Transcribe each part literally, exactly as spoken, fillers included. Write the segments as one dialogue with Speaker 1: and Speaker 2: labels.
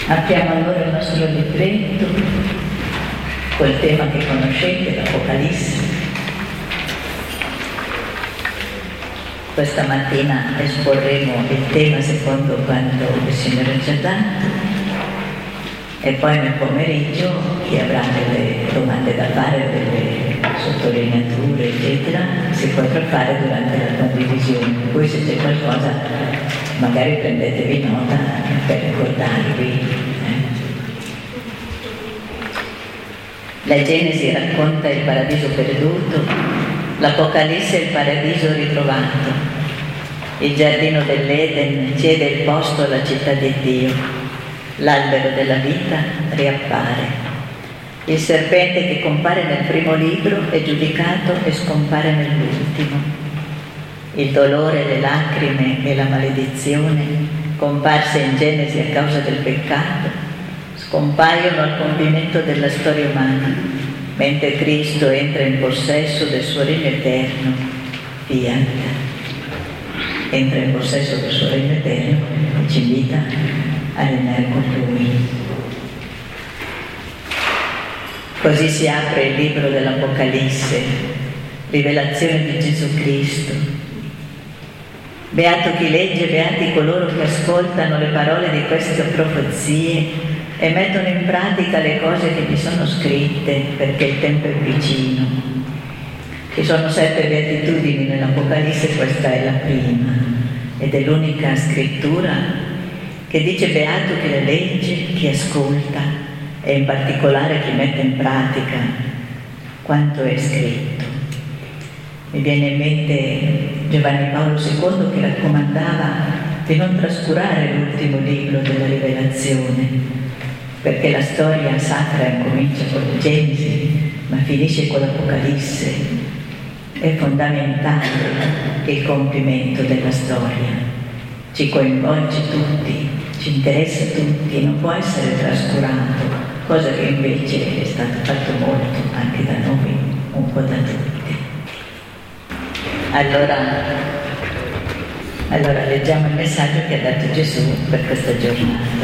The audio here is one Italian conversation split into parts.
Speaker 1: Apriamo allora il nostro libretto col tema che conoscete, l'Apocalisse. Questa mattina esporremo il tema secondo quanto il Signore ci ha dato e poi nel pomeriggio chi avrà delle domande da fare, delle sottolineature eccetera, si potrà fare durante la condivisione. Poi se c'è qualcosa magari prendetevi nota per ricordarvi. La Genesi racconta il paradiso perduto, l'Apocalisse il paradiso ritrovato. Il giardino dell'Eden cede il posto alla città di Dio. L'albero della vita riappare. Il serpente che compare nel primo libro è giudicato e scompare nell'ultimo. Il dolore, le lacrime e la maledizione, comparse in Genesi a causa del peccato, scompaiono al compimento della storia umana, mentre Cristo entra in possesso del suo regno eterno, fiat. Entra in possesso del suo regno eterno e ci invita a regnare con Lui. Così si apre il libro dell'Apocalisse, rivelazione di Gesù Cristo. Beato chi legge, beati coloro che ascoltano le parole di queste profezie e mettono in pratica le cose che vi sono scritte, perché il tempo è vicino. Ci sono sette beatitudini nell'Apocalisse, questa è la prima ed è l'unica scrittura che dice beato chi le legge, chi ascolta e in particolare chi mette in pratica quanto è scritto. Mi viene in mente Giovanni Paolo secondo che raccomandava di non trascurare l'ultimo libro della Rivelazione, perché la storia sacra comincia con la Genesi ma finisce con l'Apocalisse. È fondamentale il compimento della storia, ci coinvolge tutti, ci interessa tutti, non può essere trascurato, cosa che invece è stato fatto molto anche da noi, un po' da tutti. Allora, allora leggiamo il messaggio che ha dato Gesù per questa giornata.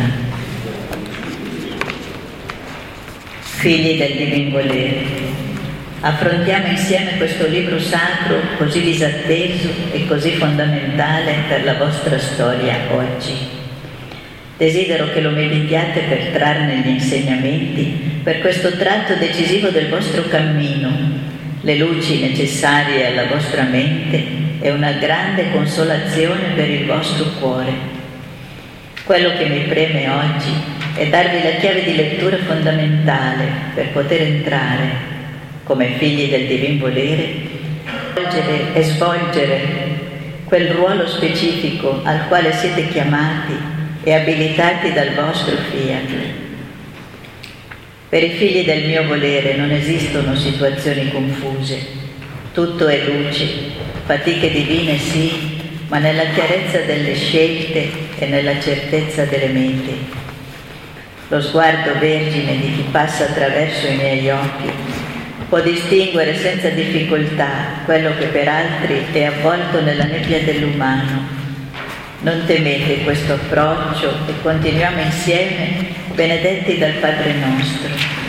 Speaker 1: Figli del divin volere, affrontiamo insieme questo libro sacro così disatteso e così fondamentale per la vostra storia oggi. Desidero che lo meditiate per trarne gli insegnamenti per questo tratto decisivo del vostro cammino, le luci necessarie alla vostra mente e una grande consolazione per il vostro cuore. Quello che mi preme oggi è darvi la chiave di lettura fondamentale per poter entrare, come figli del divin volere, svolgere e svolgere quel ruolo specifico al quale siete chiamati e abilitati dal vostro fiat. Per i figli del mio volere non esistono situazioni confuse, tutto è luce, fatiche divine sì, ma nella chiarezza delle scelte e nella certezza delle mete. Lo sguardo vergine di chi passa attraverso i miei occhi può distinguere senza difficoltà quello che per altri è avvolto nella nebbia dell'umano. Non temete questo approccio e continuiamo insieme, benedetti dal Padre nostro.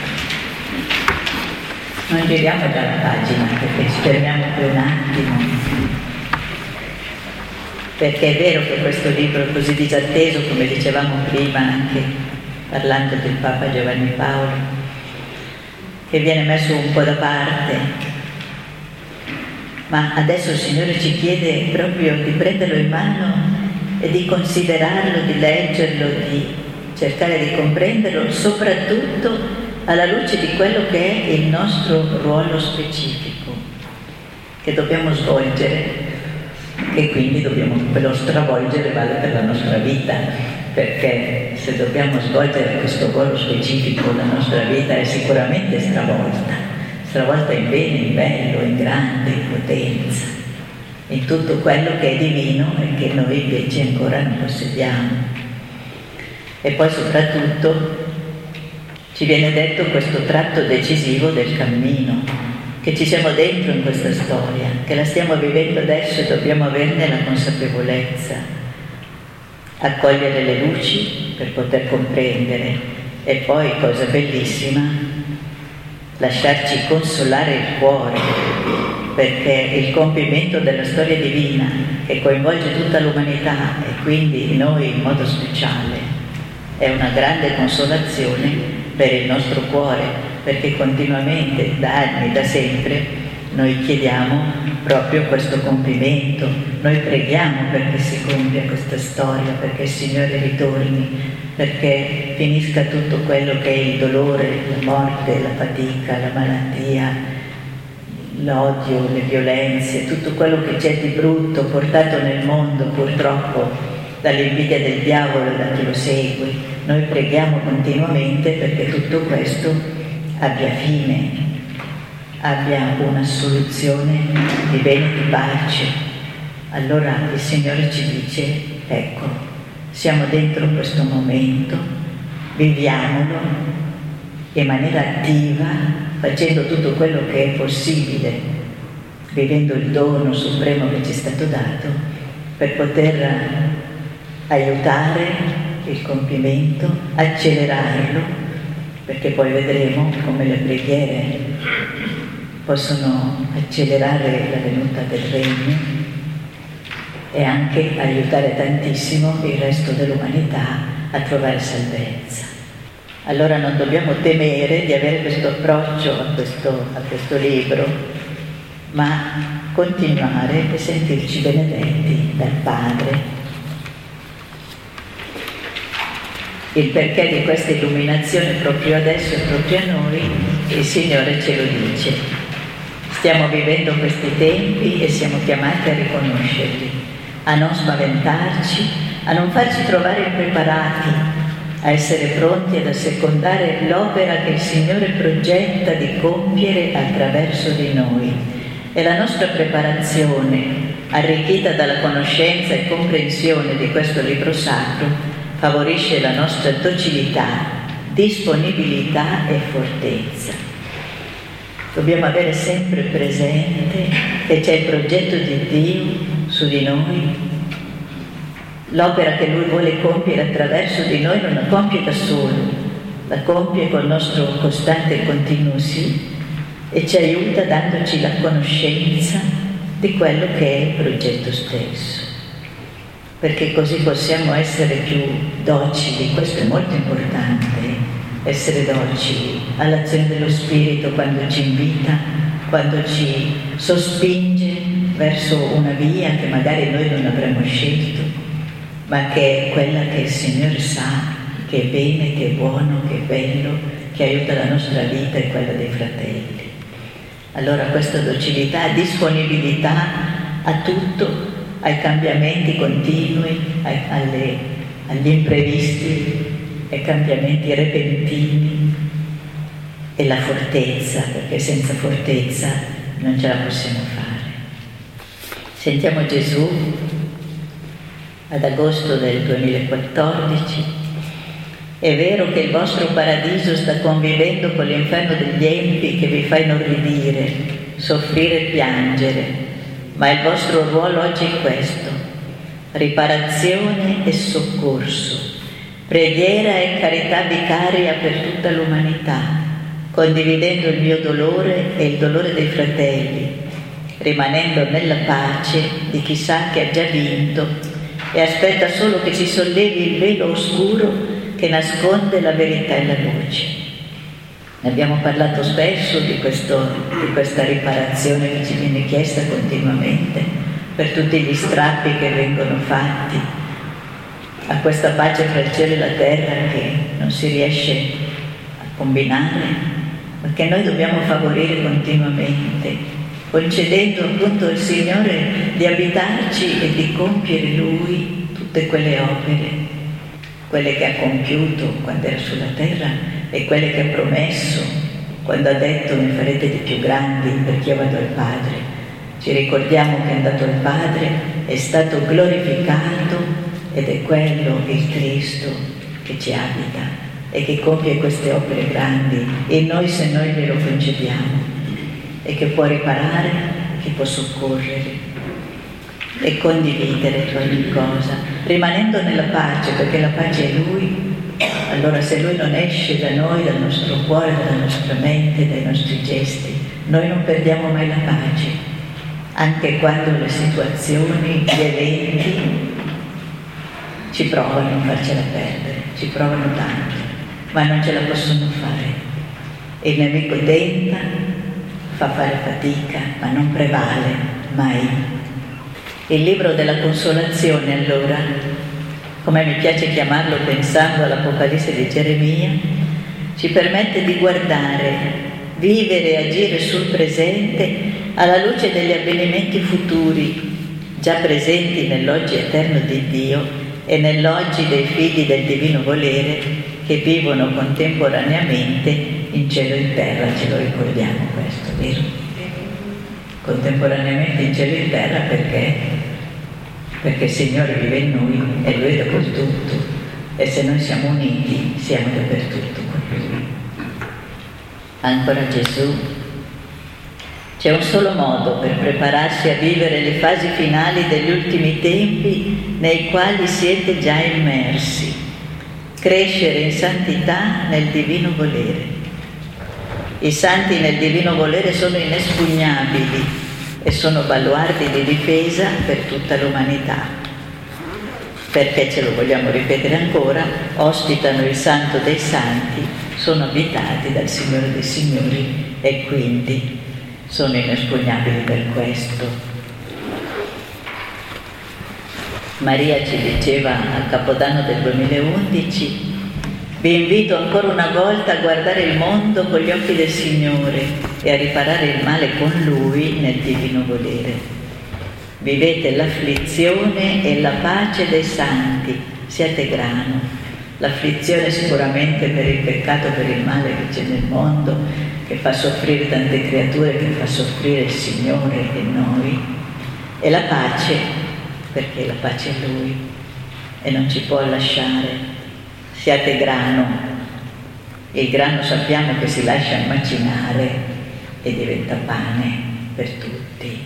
Speaker 1: Non giriamo già la pagina perché ci fermiamo per un attimo, perché è vero che questo libro è così disatteso, come dicevamo prima anche parlando del Papa Giovanni Paolo, che viene messo un po' da parte, ma adesso il Signore ci chiede proprio di prenderlo in mano e di considerarlo, di leggerlo, di cercare di comprenderlo, soprattutto alla luce di quello che è il nostro ruolo specifico, che dobbiamo svolgere e quindi dobbiamo, quello stravolgere vale per la nostra vita, perché se dobbiamo svolgere questo ruolo specifico la nostra vita è sicuramente stravolta, stravolta in bene, in bello, in grande, in potenza, in tutto quello che è divino e che noi invece ancora non possediamo. E poi soprattutto ci viene detto questo tratto decisivo del cammino, che ci siamo dentro in questa storia, che la stiamo vivendo adesso e dobbiamo averne la consapevolezza, accogliere le luci per poter comprendere, e poi, cosa bellissima, lasciarci consolare il cuore, perché il compimento della storia divina, che coinvolge tutta l'umanità e quindi noi in modo speciale, è una grande consolazione per il nostro cuore, perché continuamente, da anni, da sempre, noi chiediamo proprio questo compimento, noi preghiamo perché si compia questa storia, perché il Signore ritorni, perché finisca tutto quello che è il dolore, la morte, la fatica, la malattia, l'odio, le violenze, tutto quello che c'è di brutto portato nel mondo purtroppo dall'invidia del diavolo e da chi lo segue. Noi preghiamo continuamente perché tutto questo abbia fine, abbia una soluzione di bene e di pace. Allora il Signore ci dice, ecco, siamo dentro questo momento, viviamolo in maniera attiva, facendo tutto quello che è possibile, vivendo il dono supremo che ci è stato dato, per poter aiutare il compimento, accelerarlo, perché poi vedremo come le preghiere possono accelerare la venuta del Regno e anche aiutare tantissimo il resto dell'umanità a trovare salvezza. Allora non dobbiamo temere di avere questo approccio a questo, a questo libro, ma continuare e sentirci benedetti dal Padre. Il perché di questa illuminazione proprio adesso e proprio a noi, il Signore ce lo dice. Stiamo vivendo questi tempi e siamo chiamati a riconoscerli, a non spaventarci, a non farci trovare impreparati, a essere pronti ad assecondare l'opera che il Signore progetta di compiere attraverso di noi. E la nostra preparazione, arricchita dalla conoscenza e comprensione di questo libro sacro, favorisce la nostra docilità, disponibilità e fortezza. Dobbiamo avere sempre presente che c'è il progetto di Dio su di noi. L'opera che Lui vuole compiere attraverso di noi non la compie da solo, la compie col nostro costante e continuo sì, e ci aiuta dandoci la conoscenza di quello che è il progetto stesso. Perché così possiamo essere più docili, questo è molto importante. Essere docili all'azione dello Spirito quando ci invita, quando ci sospinge verso una via che magari noi non avremmo scelto, ma che è quella che il Signore sa, che è bene, che è buono, che è bello, che aiuta la nostra vita e quella dei fratelli. Allora questa docilità, disponibilità a tutto, ai cambiamenti continui, ai, alle, agli imprevisti, ai cambiamenti repentini, e la fortezza, perché senza fortezza non ce la possiamo fare. Sentiamo Gesù ad agosto del duemilaquattordici. È vero che il vostro paradiso sta convivendo con l'inferno degli empi che vi fa inorridire, soffrire e piangere, ma il vostro ruolo oggi è questo: riparazione e soccorso, preghiera e carità vicaria per tutta l'umanità, condividendo il mio dolore e il dolore dei fratelli, rimanendo nella pace di chi sa che ha già vinto e aspetta solo che si sollevi il velo oscuro che nasconde la verità e la luce. Ne abbiamo parlato spesso di, questo, di questa riparazione che ci viene chiesta continuamente per tutti gli strappi che vengono fatti a questa pace fra il cielo e la terra che non si riesce a combinare, ma che noi dobbiamo favorire continuamente, concedendo appunto al Signore di abitarci e di compiere Lui tutte quelle opere, quelle che ha compiuto quando era sulla terra e quelle che ha promesso quando ha detto: ne farete di più grandi perché io vado al Padre. Ci ricordiamo che è andato al Padre, è stato glorificato ed è quello il Cristo che ci abita e che compie queste opere grandi in noi se noi glielo concediamo, e che può riparare, che può soccorrere e condividere ogni cosa, rimanendo nella pace, perché la pace è Lui, allora se Lui non esce da noi, dal nostro cuore, dalla nostra mente, dai nostri gesti, noi non perdiamo mai la pace, anche quando le situazioni, gli eventi ci provano a farcela perdere, ci provano tanto, ma non ce la possono fare. Il nemico tenta, fa fare fatica, ma non prevale mai. Il libro della consolazione, allora, come mi piace chiamarlo pensando all'Apocalisse di Geremia, ci permette di guardare, vivere e agire sul presente alla luce degli avvenimenti futuri, già presenti nell'oggi eterno di Dio e nell'oggi dei figli del divino volere che vivono contemporaneamente in cielo e in terra. Ce lo ricordiamo questo, vero? Contemporaneamente in cielo e in terra perché? Perché il Signore vive in noi e Lui è dappertutto, e se noi siamo uniti siamo dappertutto con Lui. Ancora Gesù: c'è un solo modo per prepararsi a vivere le fasi finali degli ultimi tempi nei quali siete già immersi: crescere in santità nel divino volere. I santi nel divino volere sono inespugnabili e sono baluardi di difesa per tutta l'umanità, perché, ce lo vogliamo ripetere ancora, ospitano il Santo dei Santi, sono abitati dal Signore dei Signori e quindi sono inespugnabili per questo. Maria ci diceva al Capodanno del duemilaundici: vi invito ancora una volta a guardare il mondo con gli occhi del Signore e a riparare il male con Lui nel divino volere. Vivete l'afflizione e la pace dei santi, siate grano. L'afflizione sicuramente per il peccato, per il male che c'è nel mondo, che fa soffrire tante creature, che fa soffrire il Signore e noi. E la pace, perché la pace è Lui e non ci può lasciare. Siate grano. Il grano sappiamo che si lascia macinare e diventa pane per tutti.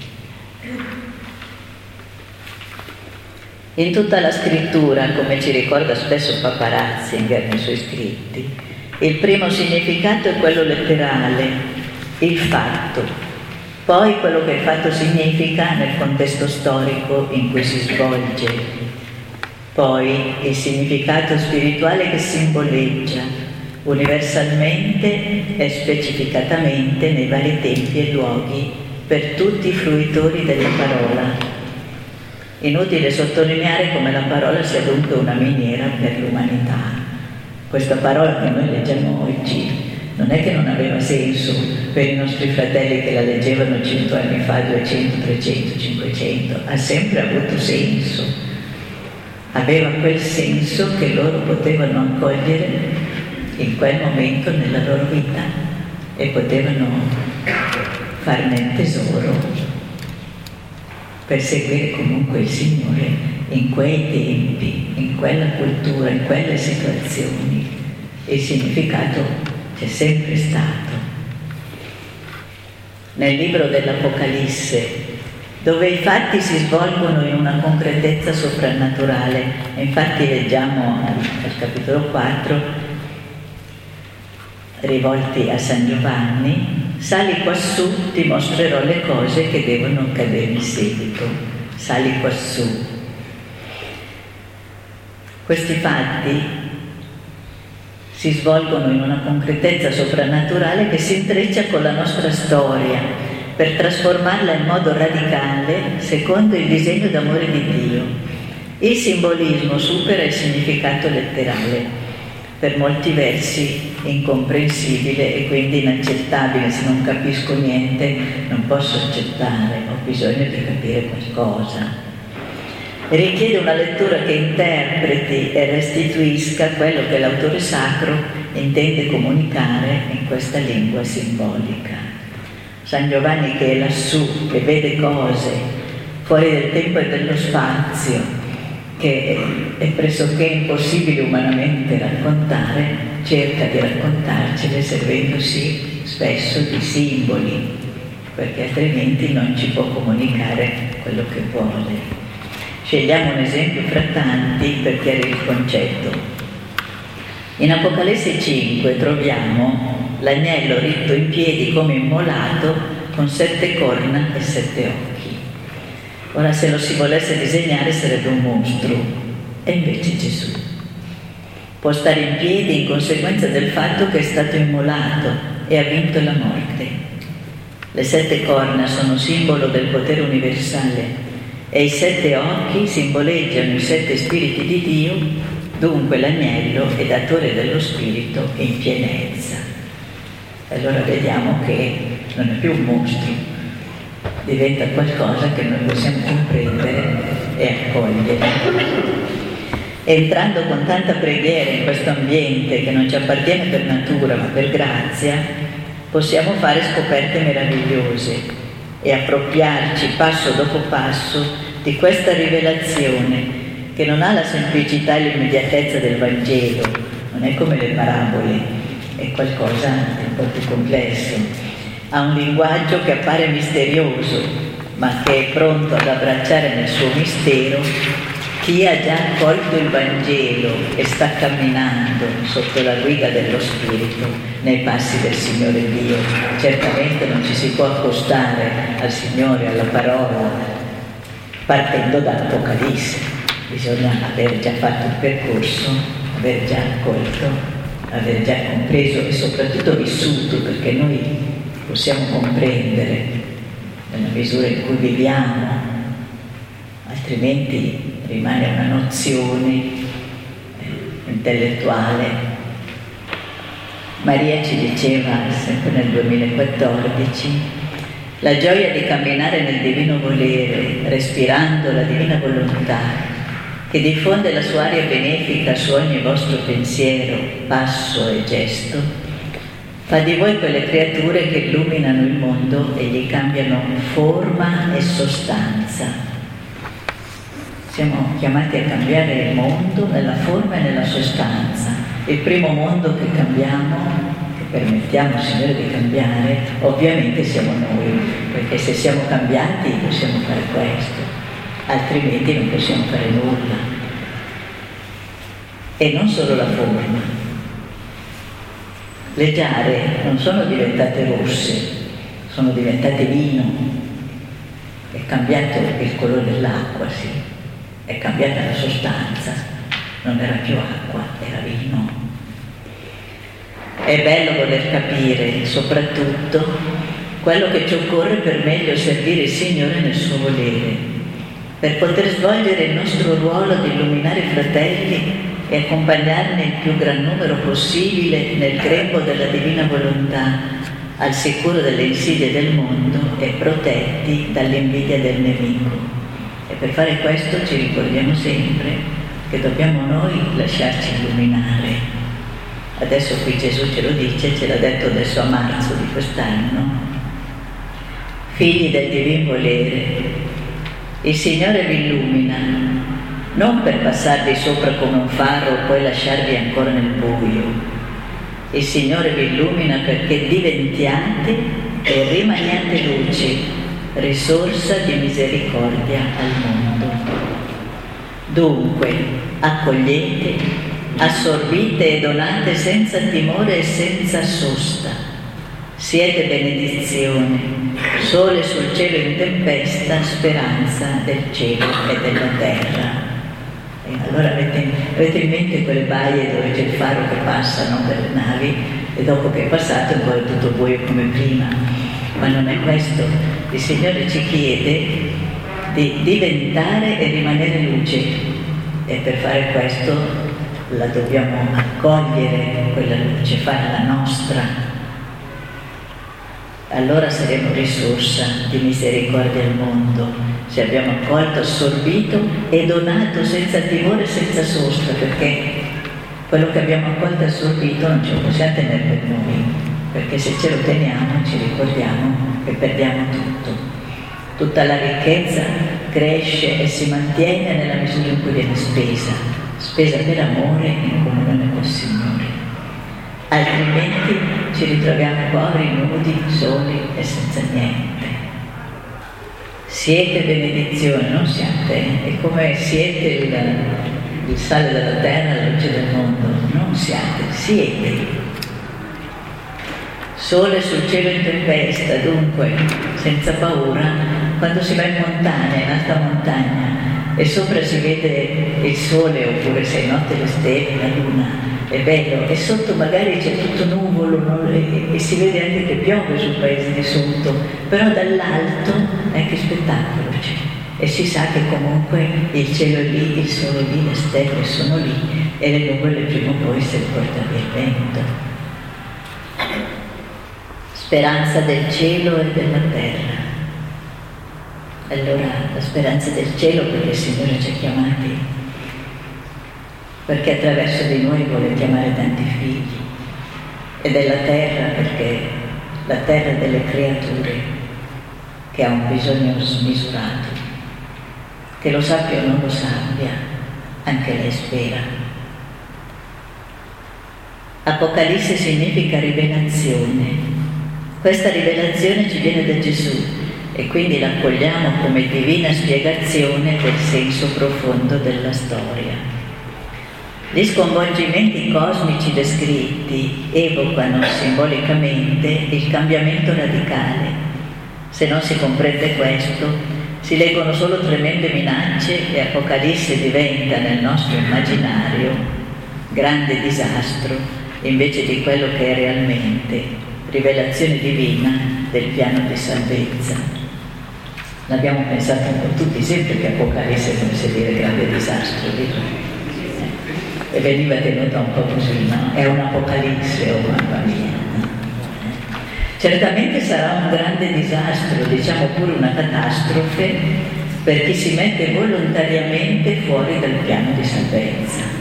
Speaker 1: In tutta la scrittura, come ci ricorda spesso Papa Ratzinger nei suoi scritti, il primo significato è quello letterale, il fatto, poi quello che il fatto significa nel contesto storico in cui si svolge, poi il significato spirituale che simboleggia universalmente e specificatamente nei vari tempi e luoghi per tutti i fruitori della parola. Inutile sottolineare come la parola sia dunque una miniera per l'umanità. Questa parola che noi leggiamo oggi non è che non aveva senso per i nostri fratelli che la leggevano cento anni fa, duecento, trecento, cinquecento, ha sempre avuto senso. Aveva quel senso che loro potevano accogliere in quel momento nella loro vita e potevano farne tesoro per seguire comunque il Signore in quei tempi, in quella cultura, in quelle situazioni. Il significato c'è sempre stato. Nel libro dell'Apocalisse, dove i fatti si svolgono in una concretezza soprannaturale, e infatti leggiamo al, al capitolo quattro, rivolti a San Giovanni: sali quassù, ti mostrerò le cose che devono accadere in seguito. Sali quassù. Questi fatti si svolgono in una concretezza soprannaturale che si intreccia con la nostra storia per trasformarla in modo radicale secondo il disegno d'amore di Dio. Il simbolismo supera il significato letterale, per molti versi incomprensibile e quindi inaccettabile. Se non capisco niente non posso accettare, ho bisogno di capire qualcosa. Richiede una lettura che interpreti e restituisca quello che l'autore sacro intende comunicare in questa lingua simbolica. San Giovanni, che è lassù, che vede cose fuori del tempo e dello spazio, che è pressoché impossibile umanamente raccontare, cerca di raccontarcele servendosi spesso di simboli, perché altrimenti non ci può comunicare quello che vuole. Scegliamo un esempio fra tanti per chiarire il concetto. In Apocalisse cinque troviamo l'agnello ritto in piedi come immolato con sette corna e sette occhi. Ora, se lo si volesse disegnare sarebbe un mostro, e invece Gesù può stare in piedi in conseguenza del fatto che è stato immolato e ha vinto la morte. Le sette corna sono simbolo del potere universale e i sette occhi simboleggiano i sette spiriti di Dio. Dunque l'agnello è datore dello spirito in pienezza. Allora vediamo che non è più un mostro, diventa qualcosa che noi possiamo comprendere e accogliere. Entrando con tanta preghiera in questo ambiente che non ci appartiene per natura ma per grazia, possiamo fare scoperte meravigliose e appropriarci passo dopo passo di questa rivelazione che non ha la semplicità e l'immediatezza del Vangelo, non è come le parabole, è qualcosa di un po' più complesso. Ha un linguaggio che appare misterioso, ma che è pronto ad abbracciare nel suo mistero chi ha già accolto il Vangelo e sta camminando sotto la guida dello Spirito nei passi del Signore Dio. Certamente non ci si può accostare al Signore, alla parola, partendo dall'Apocalisse. Bisogna aver già fatto il percorso, aver già accolto, aver già compreso e soprattutto vissuto, perché noi possiamo comprendere nella misura in cui viviamo, altrimenti rimane una nozione eh, intellettuale. Maria ci diceva, sempre nel duemilaquattordici, la gioia di camminare nel divino volere, respirando la divina volontà, che diffonde la sua aria benefica su ogni vostro pensiero, passo e gesto, fa di voi quelle creature che illuminano il mondo e gli cambiano forma e sostanza. Siamo chiamati a cambiare il mondo nella forma e nella sostanza. Il primo mondo che cambiamo, che permettiamo al Signore di cambiare, ovviamente siamo noi, perché se siamo cambiati possiamo fare questo. Altrimenti non possiamo fare nulla. E non solo la forma. Le giare non sono diventate rosse, sono diventate vino. È cambiato il colore dell'acqua, sì, è cambiata la sostanza, non era più acqua, era vino. È bello voler capire soprattutto quello che ci occorre per meglio servire il Signore nel suo volere, per poter svolgere il nostro ruolo di illuminare i fratelli e accompagnarne il più gran numero possibile nel grembo della divina volontà, al sicuro delle insidie del mondo e protetti dall'invidia del nemico. E per fare questo ci ricordiamo sempre che dobbiamo noi lasciarci illuminare. Adesso qui Gesù ce lo dice, ce l'ha detto adesso a marzo di quest'anno. Figli del divino volere, il Signore vi illumina, non per passarvi sopra come un faro e poi lasciarvi ancora nel buio. Il Signore vi illumina perché diventiate e rimaniate luce, risorsa di misericordia al mondo. Dunque, accogliete, assorbite e donate senza timore e senza sosta. Siete benedizione, sole sul cielo in tempesta, speranza del cielo e della terra. E allora avete, avete in mente quelle baie dove c'è il faro che passa, no, delle navi, e dopo che è passato ancora è tutto buio come prima. Ma non è questo. Il Signore ci chiede di diventare e rimanere luce, e per fare questo la dobbiamo accogliere quella luce, farla nostra. Allora saremo risorsa di misericordia al mondo, se abbiamo accolto, assorbito e donato senza timore e senza sosta, perché quello che abbiamo accolto e assorbito non ce lo possiamo tenere per noi, perché se ce lo teniamo ci ricordiamo che perdiamo tutto. Tutta la ricchezza cresce e si mantiene nella misura in cui viene spesa, spesa per amore in comunione col Signore. Altrimenti ci ritroviamo poveri, nudi, soli e senza niente. Siete benedizione, non siate, è come siete il, il sale della terra, la luce del mondo. Non siate, siete. Sole sul cielo in tempesta, dunque, senza paura, quando si va in montagna, in alta montagna, e sopra si vede il sole, oppure se è notte le stelle, la luna, è bello, e sotto magari c'è tutto nuvolo, no? e, e si vede anche che piove sul paese di sotto, però dall'alto, eh, che spettacolo c'è, e si sa che comunque il cielo è lì, il sole lì, le stelle sono lì, e le nuvole prima o poi se le porta via il vento. Speranza del cielo e della terra. Allora, la speranza del cielo perché il Signore ci ha chiamati, perché attraverso di noi vuole chiamare tanti figli, e della terra perché la terra delle creature che ha un bisogno smisurato, che lo sappia o non lo sappia, anche lei spera. Apocalisse significa rivelazione. Questa rivelazione ci viene da Gesù e quindi l'accogliamo come divina spiegazione del senso profondo della storia. Gli sconvolgimenti cosmici descritti evocano simbolicamente il cambiamento radicale. Se non si comprende questo, si leggono solo tremende minacce e Apocalisse diventa nel nostro immaginario grande disastro invece di quello che è realmente rivelazione divina del piano di salvezza. L'abbiamo pensato un po' tutti, sempre che Apocalisse come si dire grande disastro, eh. e veniva tenuta un po' così, no? È un'Apocalisse, oh mamma mia. Certamente sarà un grande disastro, diciamo pure una catastrofe, per chi si mette volontariamente fuori dal piano di salvezza.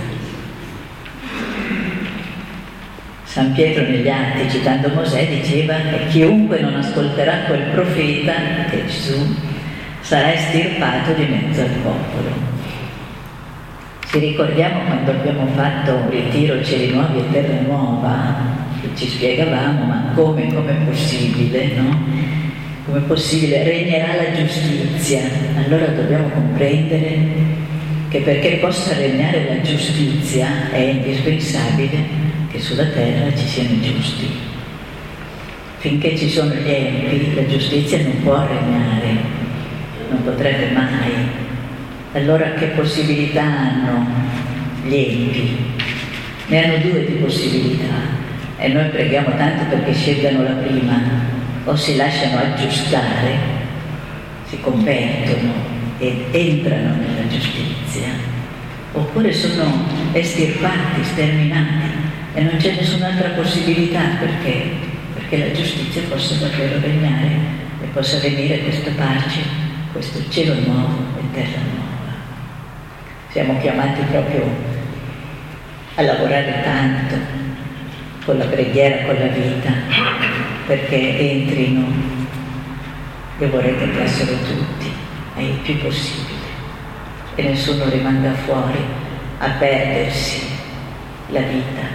Speaker 1: San Pietro negli Atti, citando Mosè, diceva che chiunque non ascolterà quel profeta, che è Gesù, sarà estirpato di mezzo al popolo. Ci ricordiamo quando abbiamo fatto un ritiro Cieli Nuovi e Terra Nuova, che ci spiegavamo, ma come, come è possibile, no? Come è possibile? Regnerà la giustizia. Allora dobbiamo comprendere che perché possa regnare la giustizia è indispensabile che sulla terra ci siano i giusti. Finché ci sono gli empi, la giustizia non può regnare, non potrebbe mai. Allora che possibilità hanno gli empi? Ne hanno due di possibilità e noi preghiamo tanto perché scelgano la prima: o si lasciano aggiustare, si convertono ed entrano nella giustizia, oppure sono estirpati, sterminati. E non c'è nessun'altra possibilità perché, perché la giustizia possa davvero regnare e possa venire questa pace, questo cielo nuovo e terra nuova. Siamo chiamati proprio a lavorare tanto con la preghiera, con la vita, perché entrino, io vorrei che entrassero tutti, e il più possibile, e nessuno rimanga fuori a perdersi la vita.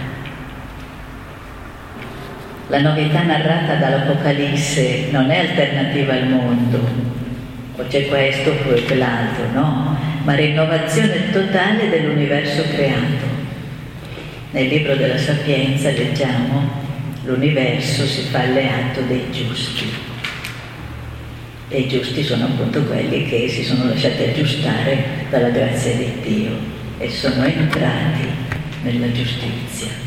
Speaker 1: La novità narrata dall'Apocalisse non è alternativa al mondo, o c'è questo o quell'altro, no, ma rinnovazione totale dell'universo creato. Nel libro della Sapienza leggiamo: l'universo si fa alleato dei giusti. E i giusti sono appunto quelli che si sono lasciati aggiustare dalla grazia di Dio e sono entrati nella giustizia.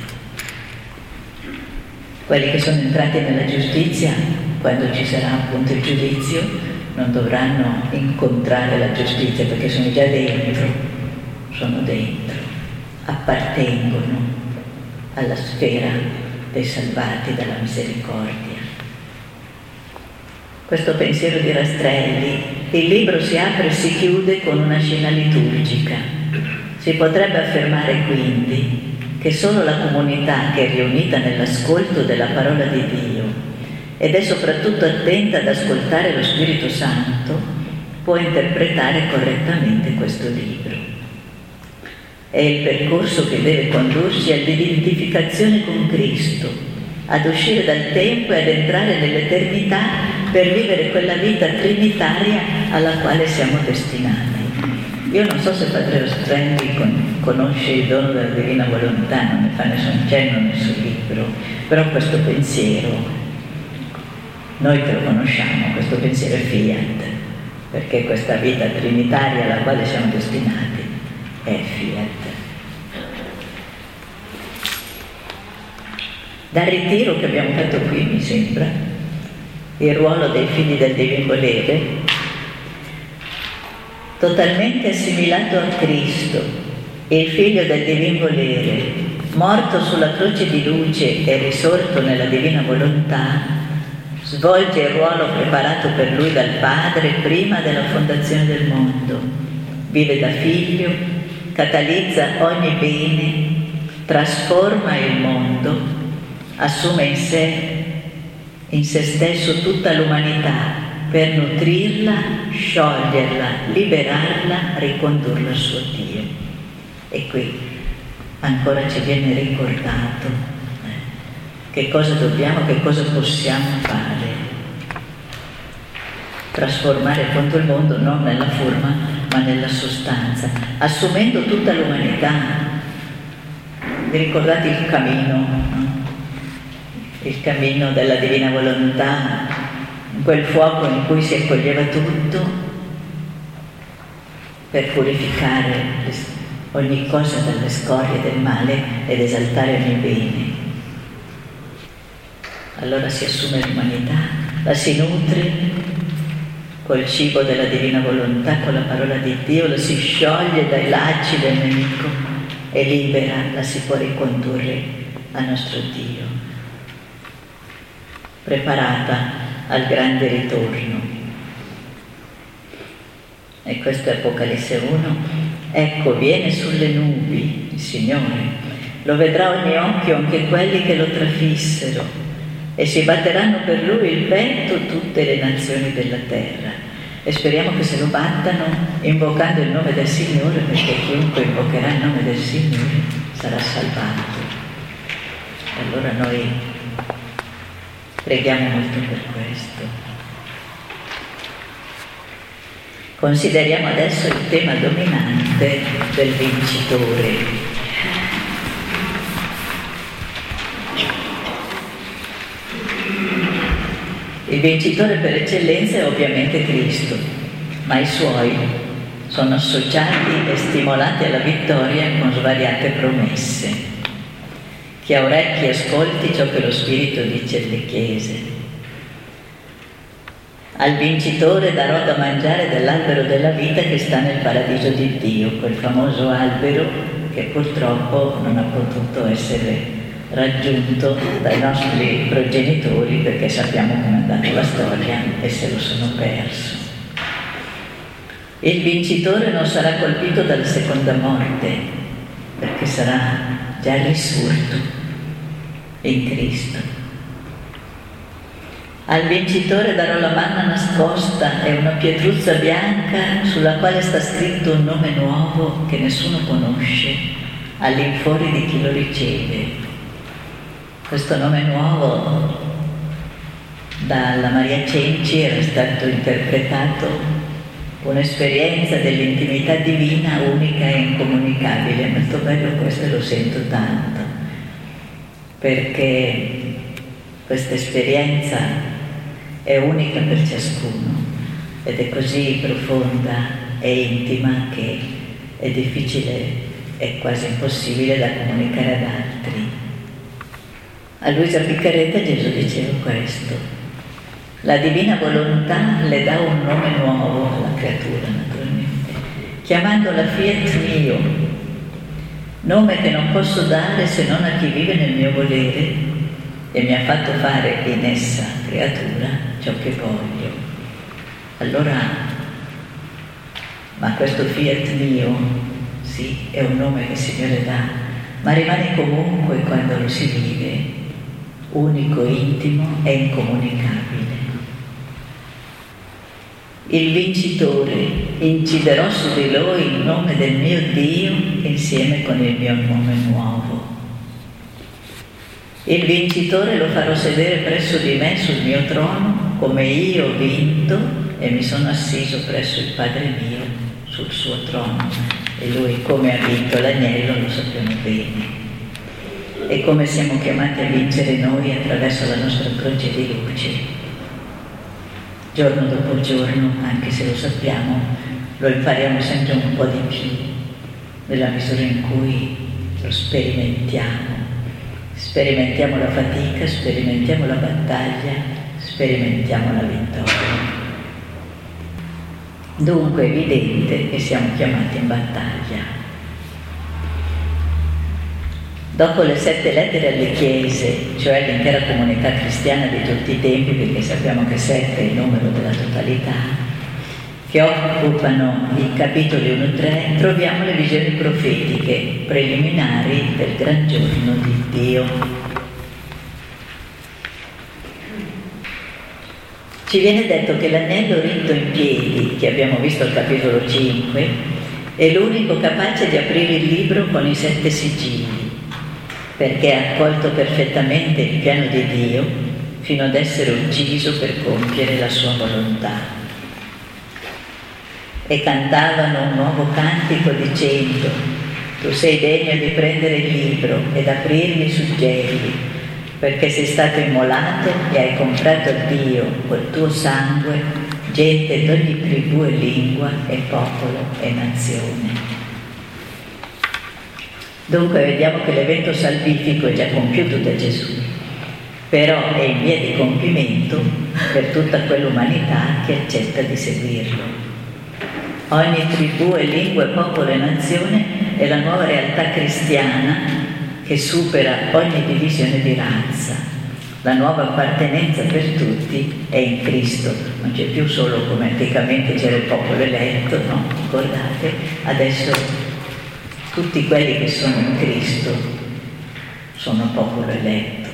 Speaker 1: Quelli che sono entrati nella giustizia, quando ci sarà appunto il giudizio, non dovranno incontrare la giustizia perché sono già dentro, sono dentro, appartengono alla sfera dei salvati dalla misericordia. Questo pensiero di Rastrelli, il libro si apre e si chiude con una scena liturgica. Si potrebbe affermare quindi che solo la comunità che è riunita nell'ascolto della parola di Dio ed è soprattutto attenta ad ascoltare lo Spirito Santo può interpretare correttamente questo libro. È il percorso che deve condurci all'identificazione con Cristo, ad uscire dal tempo e ad entrare nell'eternità per vivere quella vita trinitaria alla quale siamo destinati. Io non so se Padre Rostrendi con, conosce il dono della Divina Volontà, non ne fa nessun cenno nel suo libro, però questo pensiero, noi che lo conosciamo, questo pensiero è fiat, perché questa vita trinitaria alla quale siamo destinati è fiat. Dal ritiro che abbiamo fatto qui, mi sembra, il ruolo dei figli del Divin Volere, totalmente assimilato a Cristo, il Figlio del Divin Volere, morto sulla croce di luce e risorto nella Divina Volontà, svolge il ruolo preparato per lui dal Padre prima della fondazione del mondo. Vive da figlio, catalizza ogni bene, trasforma il mondo, assume in sé, in se stesso tutta l'umanità, per nutrirla, scioglierla, liberarla, ricondurla al suo Dio. E qui ancora ci viene ricordato eh, che cosa dobbiamo, che cosa possiamo fare. Trasformare appunto il mondo non nella forma ma nella sostanza, assumendo tutta l'umanità. Vi ricordate il cammino, no? Il cammino della Divina Volontà, quel fuoco in cui si accoglieva tutto per purificare ogni cosa dalle scorie del male ed esaltare ogni bene. Allora si assume l'umanità, la si nutre col cibo della Divina Volontà, con la parola di Dio, la si scioglie dai lacci del nemico e libera, la si può ricondurre al nostro Dio, preparata al grande ritorno. E questo è Apocalisse uno. Ecco, viene sulle nubi il Signore, lo vedrà ogni occhio, anche quelli che lo trafissero, e si batteranno per lui il vento tutte le nazioni della terra. E speriamo che se lo battano invocando il nome del Signore, perché chiunque invocherà il nome del Signore sarà salvato. Allora noi preghiamo molto per questo. Consideriamo adesso il tema dominante del vincitore. Il vincitore per eccellenza è ovviamente Cristo, ma i suoi sono associati e stimolati alla vittoria con svariate promesse. Chi ha orecchi ascolti ciò che lo Spirito dice alle chiese. Al vincitore darò da mangiare dell'albero della vita che sta nel paradiso di Dio, quel famoso albero che purtroppo non ha potuto essere raggiunto dai nostri progenitori, perché sappiamo come è andata la storia e se lo sono perso. Il vincitore non sarà colpito dalla seconda morte, perché sarà già risorto in Cristo. Al vincitore darò la manna nascosta e una pietruzza bianca sulla quale sta scritto un nome nuovo che nessuno conosce, all'infuori di chi lo riceve. Questo nome nuovo dalla Maria Cenci era stato interpretato un'esperienza dell'intimità divina unica e incomunicabile. È molto bello questo e lo sento tanto, perché questa esperienza è unica per ciascuno ed è così profonda e intima che è difficile, è quasi impossibile da comunicare ad altri. A Luisa Piccarreta Gesù diceva questo: la Divina Volontà le dà un nome nuovo alla creatura, naturalmente, chiamandola Fiat Mio, nome che non posso dare se non a chi vive nel mio volere e mi ha fatto fare in essa, creatura, ciò che voglio. Allora, ma questo Fiat Mio, sì, è un nome che il Signore dà, ma rimane comunque quando lo si vive, unico, intimo e incomunicabile. Il vincitore: inciderò su di lui il nome del mio Dio insieme con il mio nome nuovo. Il vincitore lo farò sedere presso di me sul mio trono, come io ho vinto e mi sono assiso presso il Padre mio sul suo trono e lui come ha vinto l'agnello lo sappiamo bene. E come siamo chiamati a vincere noi attraverso la nostra croce di luce. Giorno dopo giorno, anche se lo sappiamo, lo impariamo sempre un po' di più, nella misura in cui lo sperimentiamo. Sperimentiamo la fatica, sperimentiamo la battaglia, sperimentiamo la vittoria. Dunque è evidente che siamo chiamati in battaglia. Dopo le sette lettere alle chiese, cioè l'intera comunità cristiana di tutti i tempi, perché sappiamo che sette è il numero della totalità, che occupano i capitoli uno tre, troviamo le visioni profetiche preliminari del gran giorno di Dio. Ci viene detto che l'agnello ritto in piedi, che abbiamo visto al capitolo cinque, è l'unico capace di aprire il libro con i sette sigilli, perché ha accolto perfettamente il piano di Dio fino ad essere ucciso per compiere la sua volontà. E cantavano un nuovo cantico dicendo: tu sei degno di prendere il libro ed aprirne i suggelli, perché sei stato immolato e hai comprato a Dio col tuo sangue gente d'ogni tribù e lingua e popolo e nazione. Dunque vediamo che l'evento salvifico è già compiuto da Gesù, però è in via di compimento per tutta quell'umanità che accetta di seguirlo. Ogni tribù e lingua e popolo e nazione è la nuova realtà cristiana che supera ogni divisione di razza. La nuova appartenenza per tutti è in Cristo, non c'è più solo come anticamente c'era il popolo eletto, no? Ricordate? Adesso tutti quelli che sono in Cristo sono popolo eletto.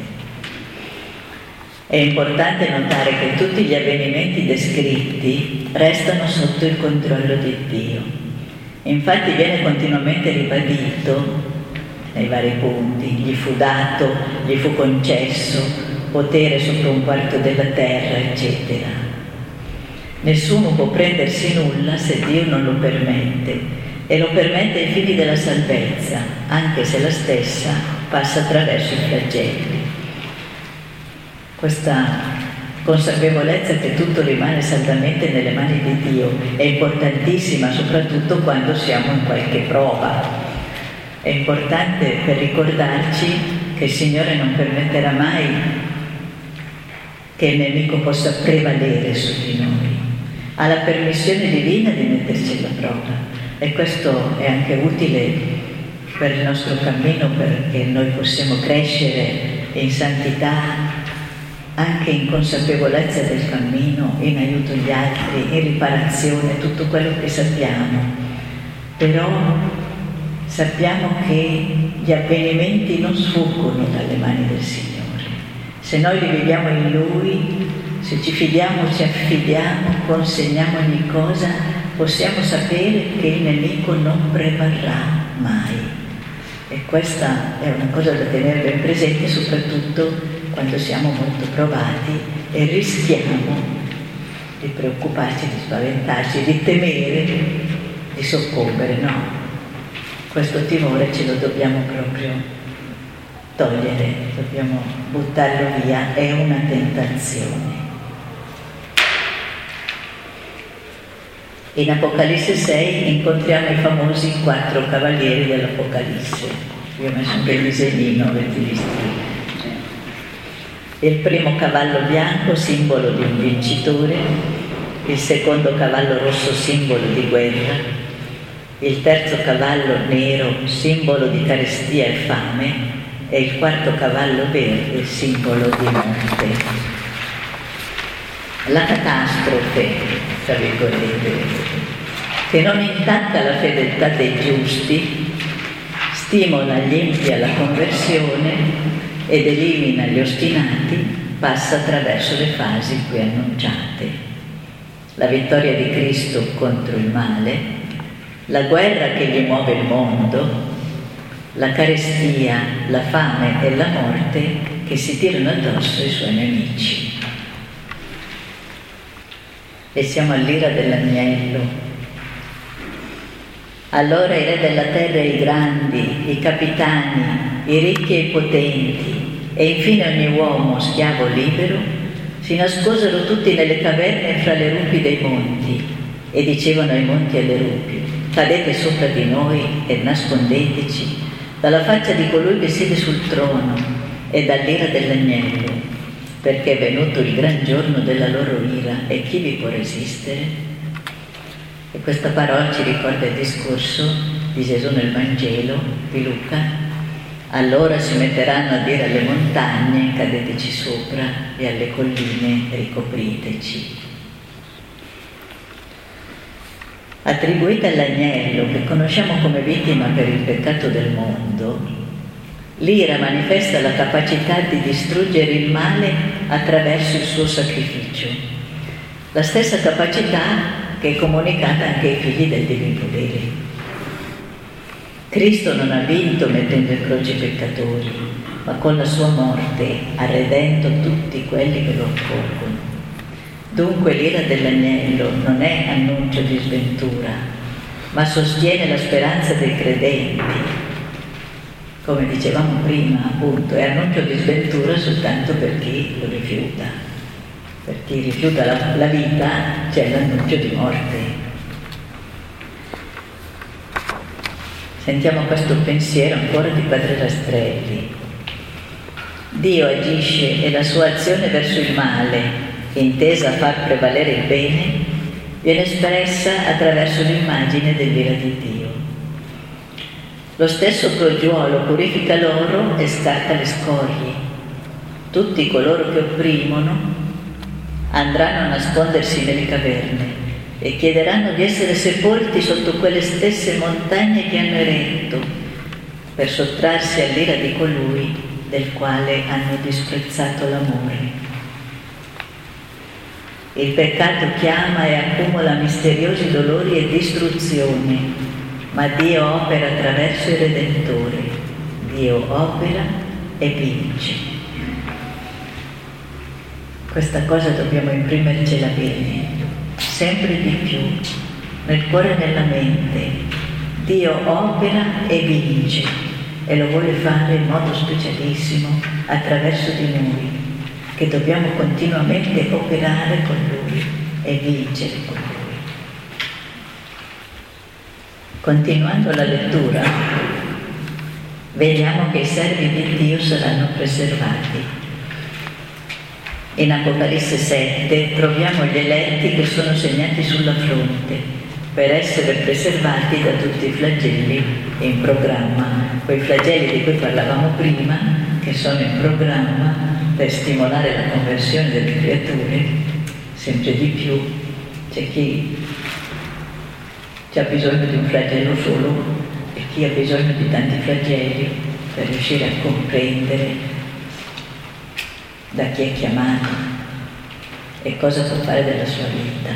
Speaker 1: È importante notare che tutti gli avvenimenti descritti restano sotto il controllo di Dio. Infatti viene continuamente ribadito nei vari punti: gli fu dato, gli fu concesso potere sopra un quarto della terra, eccetera. Nessuno può prendersi nulla se Dio non lo permette, e lo permette ai figli della salvezza, anche se la stessa passa attraverso i flagelli. Questa consapevolezza che tutto rimane saldamente nelle mani di Dio è importantissima, soprattutto quando siamo in qualche prova. È importante per ricordarci che il Signore non permetterà mai che il nemico possa prevalere su di noi. Ha la permissione divina di metterci alla prova. E questo è anche utile per il nostro cammino, perché noi possiamo crescere in santità, anche in consapevolezza del cammino, in aiuto agli altri, in riparazione, tutto quello che sappiamo. Però sappiamo che gli avvenimenti non sfuggono dalle mani del Signore. Se noi li viviamo in Lui, se ci fidiamo, ci affidiamo, consegniamo ogni cosa, possiamo sapere che il nemico non prevarrà mai. E questa è una cosa da tenere ben presente, soprattutto quando siamo molto provati e rischiamo di preoccuparci, di spaventarci, di temere, di soccombere. No, questo timore ce lo dobbiamo proprio togliere, dobbiamo buttarlo via, è una tentazione. In Apocalisse sei incontriamo i famosi quattro cavalieri dell'Apocalisse. Io ho messo anche il disegnino, avete visto? Il primo cavallo bianco, simbolo di un vincitore, il secondo cavallo rosso, simbolo di guerra, il terzo cavallo nero, simbolo di carestia e fame, e il quarto cavallo verde, simbolo di morte. La catastrofe, tra virgolette, che non intacca la fedeltà dei giusti, stimola gli empi alla conversione ed elimina gli ostinati, passa attraverso le fasi qui annunciate. La vittoria di Cristo contro il male, la guerra che gli muove il mondo, la carestia, la fame e la morte che si tirano addosso ai suoi nemici. E siamo all'ira dell'agnello. Allora i re della terra e i grandi, i capitani, i ricchi e i potenti, e infine ogni uomo schiavo libero, si nascosero tutti nelle caverne fra le rupi dei monti, e dicevano ai monti e alle rupi: cadete sopra di noi e nascondeteci dalla faccia di colui che siede sul trono e dall'ira dell'agnello, perché è venuto il gran giorno della loro ira, e chi vi può resistere? E questa parola ci ricorda il discorso di Gesù nel Vangelo di Luca: allora si metteranno a dire alle montagne: cadeteci sopra, e alle colline: ricopriteci. Attribuita all'agnello, che conosciamo come vittima per il peccato del mondo, l'ira manifesta la capacità di distruggere il male attraverso il suo sacrificio, la stessa capacità che è comunicata anche ai figli del divino podere. Cristo non ha vinto mettendo in croce i peccatori, ma con la sua morte arredendo tutti quelli che lo accolgono. Dunque l'ira dell'agnello non è annuncio di sventura, ma sostiene la speranza dei credenti. Come dicevamo prima, appunto, è annuncio di sventura soltanto per chi lo rifiuta. Per chi rifiuta la, la vita c'è l'annuncio di morte. Sentiamo questo pensiero ancora di Padre Rastrelli. Dio agisce e la sua azione verso il male, intesa a far prevalere il bene, viene espressa attraverso l'immagine dell'ira di Dio. Lo stesso crogiuolo purifica l'oro e scarta le scorie. Tutti coloro che opprimono andranno a nascondersi nelle caverne e chiederanno di essere sepolti sotto quelle stesse montagne che hanno eretto, per sottrarsi all'ira di colui del quale hanno disprezzato l'amore. Il peccato chiama e accumula misteriosi dolori e distruzioni, ma Dio opera attraverso il Redentore. Dio opera e vince. Questa cosa dobbiamo imprimercela bene, sempre di più, nel cuore e nella mente. Dio opera e vince, e lo vuole fare in modo specialissimo attraverso di noi, che dobbiamo continuamente operare con Lui e vincere con Lui. Continuando la lettura, vediamo che i servi di Dio saranno preservati. In Apocalisse sette troviamo gli eletti che sono segnati sulla fronte per essere preservati da tutti i flagelli in programma. Quei flagelli di cui parlavamo prima, che sono in programma per stimolare la conversione delle creature, sempre di più. C'è chi ha bisogno di un flagello solo e chi ha bisogno di tanti flagelli per riuscire a comprendere da chi è chiamato e cosa può fare della sua vita.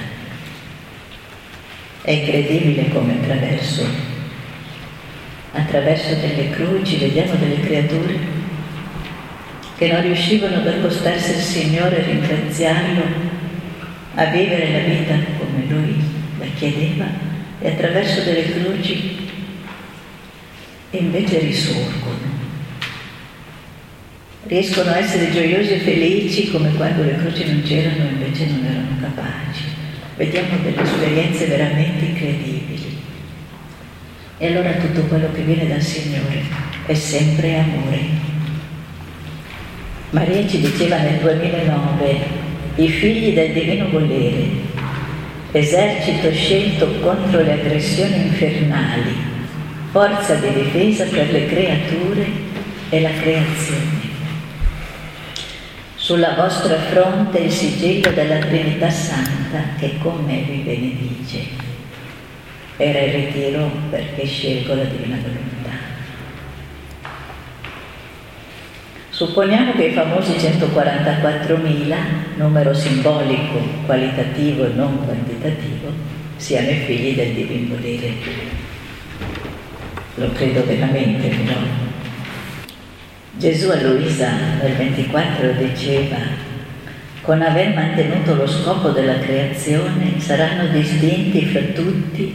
Speaker 1: È incredibile come attraverso, attraverso delle croci vediamo delle creature che non riuscivano ad accostarsi al Signore e ringraziarlo, a vivere la vita come Lui la chiedeva, e attraverso delle croci invece risorgono. Riescono a essere gioiosi e felici come quando le croci non c'erano e invece non erano capaci. Vediamo delle esperienze veramente incredibili. E allora tutto quello che viene dal Signore è sempre amore. Maria ci diceva nel duemilanove: i figli del divino volere, esercito scelto contro le aggressioni infernali, forza di difesa per le creature e la creazione. Sulla vostra fronte il sigillo della Trinità Santa che con me vi benedice. Era il ritiro perché scelgo la divina volontà. Supponiamo che i famosi centoquarantaquattromila, numero simbolico, qualitativo e non quantitativo, siano i figli del divino volere. Lo credo veramente, però. Gesù a Luisa nel ventiquattro diceva: con aver mantenuto lo scopo della creazione saranno distinti fra tutti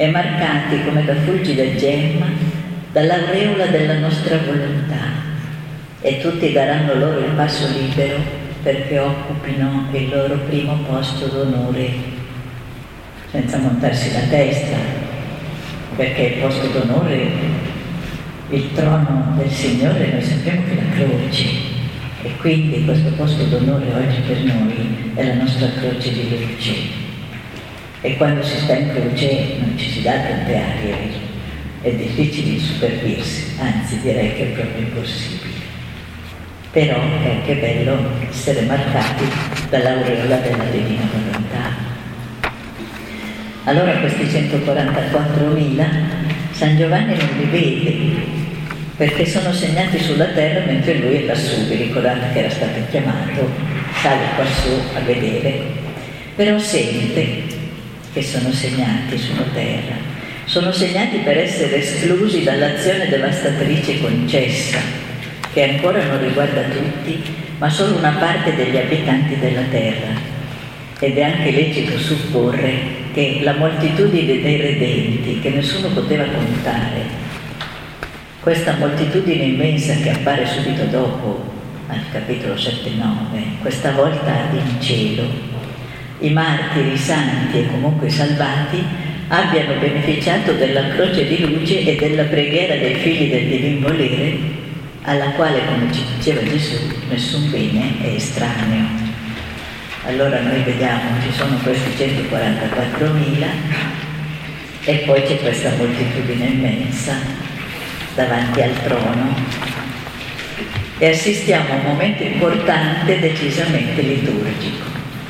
Speaker 1: e marcati come da fulgida gemma dall'aureola della nostra volontà, e tutti daranno loro il passo libero perché occupino il loro primo posto d'onore, senza montarsi la testa, perché il posto d'onore, il trono del Signore, noi sappiamo che è la croce, e quindi questo posto d'onore oggi per noi è la nostra croce di luce. E quando si sta in croce non ci si dà tante arie, è difficile supervirsi, anzi direi che è proprio impossibile. Però è anche bello essere marcati dall'aureola della divina volontà. Allora questi centoquarantaquattromila San Giovanni non li vede, perché sono segnati sulla terra mentre lui è lassù. Vi ricordate che era stato chiamato, sale quassù a vedere, però sente che sono segnati sulla terra, sono segnati per essere esclusi dall'azione devastatrice concessa, che ancora non riguarda tutti, ma solo una parte degli abitanti della terra. Ed è anche lecito supporre che la moltitudine dei redenti, che nessuno poteva contare, questa moltitudine immensa che appare subito dopo, al capitolo sette nove, questa volta in cielo, i martiri, i santi e comunque i salvati abbiano beneficiato della croce di luce e della preghiera dei figli del divin volere, alla quale, come ci diceva Gesù, nessun bene è estraneo. Allora noi vediamo, ci sono questi centoquarantaquattromila e poi c'è questa moltitudine immensa davanti al trono, e assistiamo a un momento importante decisamente liturgico.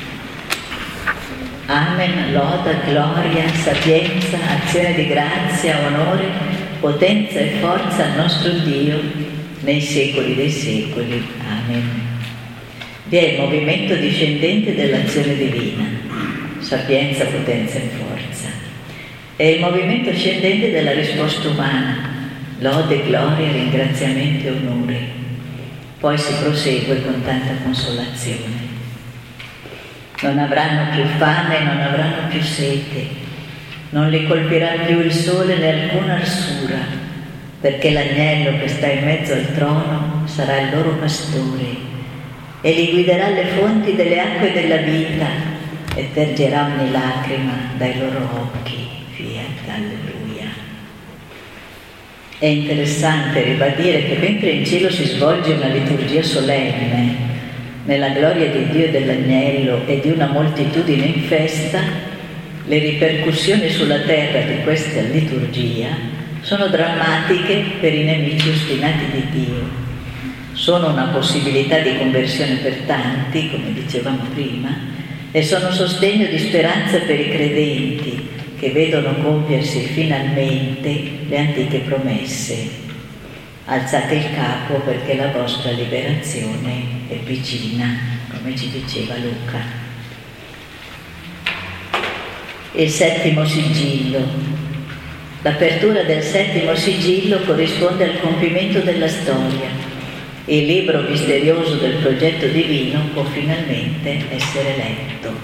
Speaker 1: Amen, loda, gloria, sapienza, azione di grazia, onore, potenza e forza al nostro Dio nei secoli dei secoli. Amen. Vi è il movimento discendente dell'azione divina, sapienza, potenza e forza. È il movimento scendente della risposta umana, lode, gloria, ringraziamento e onore. Poi si prosegue con tanta consolazione. Non avranno più fame, non avranno più sete, non li colpirà più il sole né alcuna arsura, perché l'agnello che sta in mezzo al trono sarà il loro pastore e li guiderà alle fonti delle acque della vita e tergerà ogni lacrima dai loro occhi. Fiat, alleluia. È interessante ribadire che mentre in cielo si svolge una liturgia solenne, nella gloria di Dio e dell'agnello e di una moltitudine in festa, le ripercussioni sulla terra di questa liturgia sono drammatiche per i nemici ostinati di Dio. Sono una possibilità di conversione per tanti, come dicevamo prima, e sono sostegno di speranza per i credenti che vedono compiersi finalmente le antiche promesse. Alzate il capo perché la vostra liberazione è vicina, come ci diceva Luca. Il settimo sigillo. L'apertura del settimo sigillo corrisponde al compimento della storia. Il libro misterioso del progetto divino può finalmente essere letto.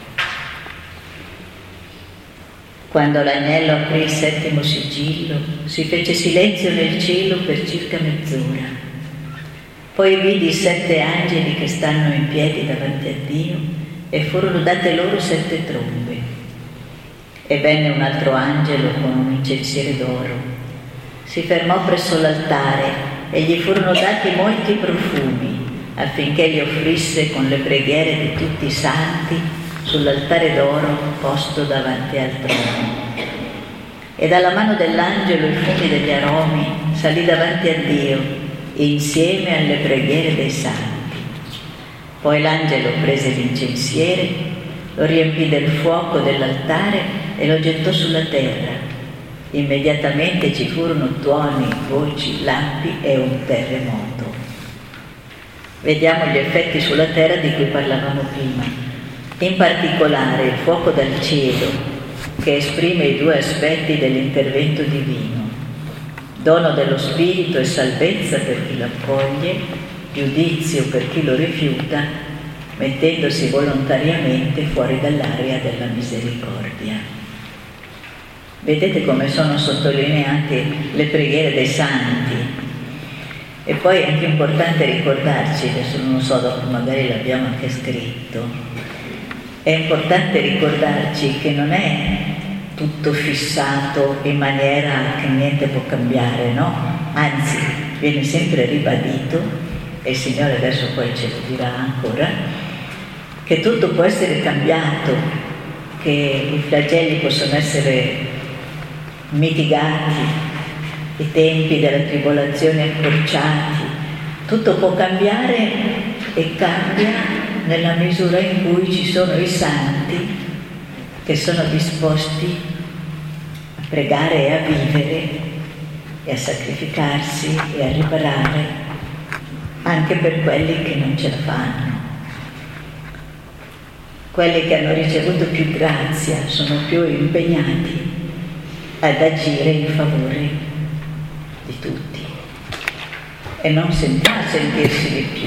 Speaker 1: Quando l'agnello aprì il settimo sigillo, si fece silenzio nel cielo per circa mezz'ora. Poi vidi sette angeli che stanno in piedi davanti a Dio e furono date loro sette trombe. E venne un altro angelo con un incensiere d'oro. Si fermò presso l'altare e gli furono dati molti profumi affinché li offrisse con le preghiere di tutti i santi sull'altare d'oro posto davanti al trono. E dalla mano dell'angelo i fumi degli aromi salì davanti a Dio insieme alle preghiere dei santi. Poi l'angelo prese l'incensiere, lo riempì del fuoco dell'altare e lo gettò sulla terra. Immediatamente ci furono tuoni, voci, lampi e un terremoto. Vediamo gli effetti sulla terra di cui parlavamo prima. In particolare il fuoco dal cielo, che esprime i due aspetti dell'intervento divino: dono dello Spirito e salvezza per chi lo accoglie, giudizio per chi lo rifiuta, mettendosi volontariamente fuori dall'area della misericordia. Vedete come sono sottolineate le preghiere dei santi. E poi è anche importante ricordarci, adesso non so, dopo magari l'abbiamo anche scritto, è importante ricordarci che non è tutto fissato in maniera che niente può cambiare, no? Anzi, viene sempre ribadito, e il Signore adesso poi ce lo dirà ancora, che tutto può essere cambiato, che i flagelli possono essere mitigati, i tempi della tribolazione accorciati, tutto può cambiare e cambia nella misura in cui ci sono i santi che sono disposti a pregare e a vivere e a sacrificarsi e a riparare anche per quelli che non ce la fanno. Quelli che hanno ricevuto più grazia sono più impegnati ad agire in favore di tutti e non sentirsi sentirsi di più.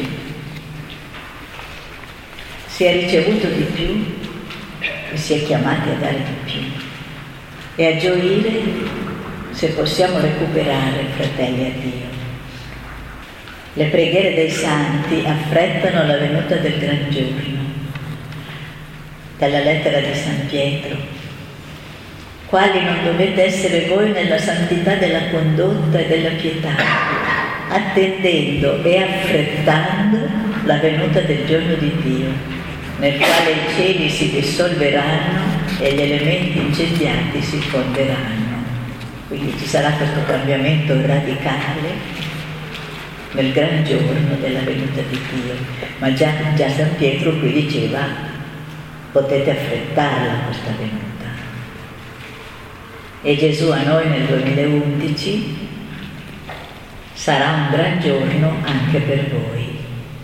Speaker 1: Si è ricevuto di più e si è chiamati a dare di più e a gioire se possiamo recuperare, fratelli, a Dio. Le preghiere dei santi affrettano la venuta del gran giorno. Dalla lettera di San Pietro: quali non dovete essere voi nella santità della condotta e della pietà, attendendo e affrettando la venuta del giorno di Dio, nel quale i cieli si dissolveranno e gli elementi incendiati si fonderanno. Quindi ci sarà questo cambiamento radicale nel gran giorno della venuta di Dio. Ma già, già San Pietro qui diceva: potete affrettarla questa venuta. E Gesù a noi nel duemilaundici sarà un gran giorno anche per voi.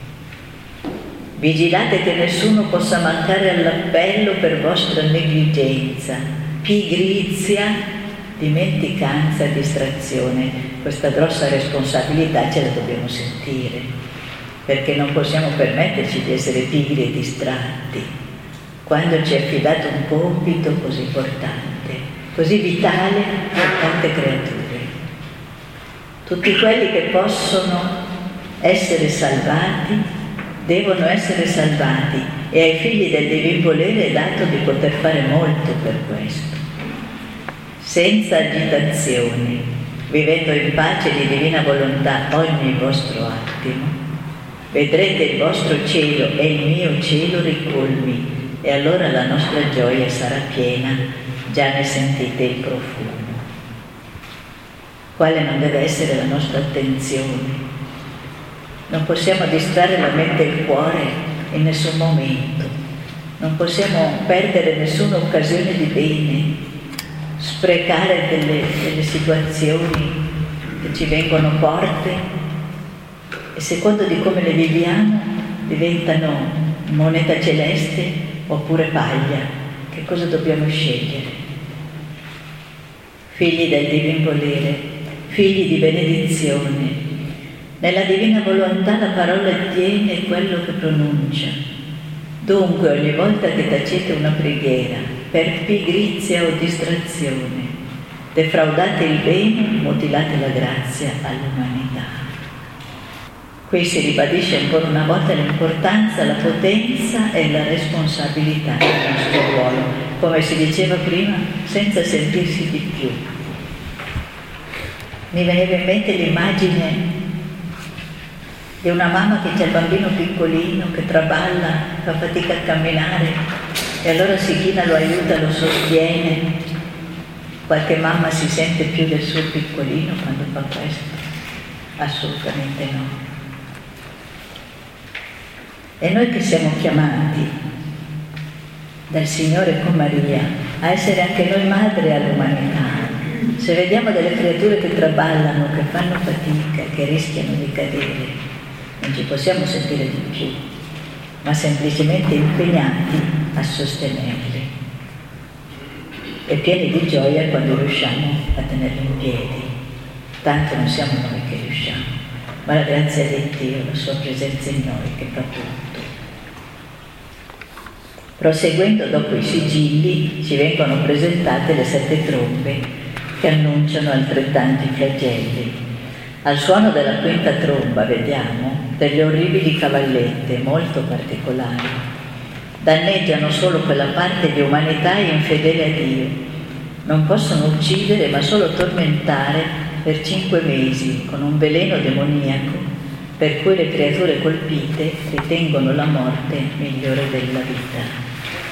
Speaker 1: Vigilate che nessuno possa mancare all'appello per vostra negligenza, pigrizia, dimenticanza e distrazione. Questa grossa responsabilità ce la dobbiamo sentire, perché non possiamo permetterci di essere pigri e distratti quando ci è affidato un compito così importante, così vitale per tante creature. Tutti quelli che possono essere salvati devono essere salvati e ai figli del divin volere è dato di poter fare molto per questo. Senza agitazione, vivendo in pace di divina volontà ogni vostro attimo, vedrete il vostro cielo e il mio cielo ricolmi e allora la nostra gioia sarà piena, già ne sentite il profumo. Quale non deve essere la nostra attenzione? Non possiamo distrarre la mente e il cuore in nessun momento, non possiamo perdere nessuna occasione di bene, sprecare delle, delle situazioni che ci vengono porte e secondo di come le viviamo diventano moneta celeste oppure paglia. Che cosa dobbiamo scegliere? Figli del divin volere, figli di benedizione. Nella divina volontà la parola tiene quello che pronuncia. Dunque ogni volta che tacete una preghiera per pigrizia o distrazione, defraudate il bene, mutilate la grazia all'umanità. Qui si ribadisce ancora una volta l'importanza, la potenza e la responsabilità del nostro ruolo, come si diceva prima, senza sentirsi di più. Mi veniva in mente l'immagine di una mamma che c'è il bambino piccolino che traballa, fa fatica a camminare e allora si china, lo aiuta, lo sostiene. Qualche mamma si sente più del suo piccolino quando fa questo? Assolutamente no. E noi che siamo chiamati dal Signore con Maria a essere anche noi madri all'umanità, se vediamo delle creature che traballano, che fanno fatica, che rischiano di cadere, non ci possiamo sentire di più, ma semplicemente impegnati a sostenerli e pieni di gioia quando riusciamo a tenerli in piedi. Tanto non siamo noi che riusciamo, ma la grazia di Dio, la sua presenza in noi che fa tutto. Proseguendo dopo i sigilli ci vengono presentate le sette trombe che annunciano altrettanti flagelli. Al suono della quinta tromba vediamo delle orribili cavallette molto particolari. Danneggiano solo quella parte di umanità infedele a Dio. Non possono uccidere ma solo tormentare per cinque mesi con un veleno demoniaco per cui le creature colpite ritengono la morte migliore della vita.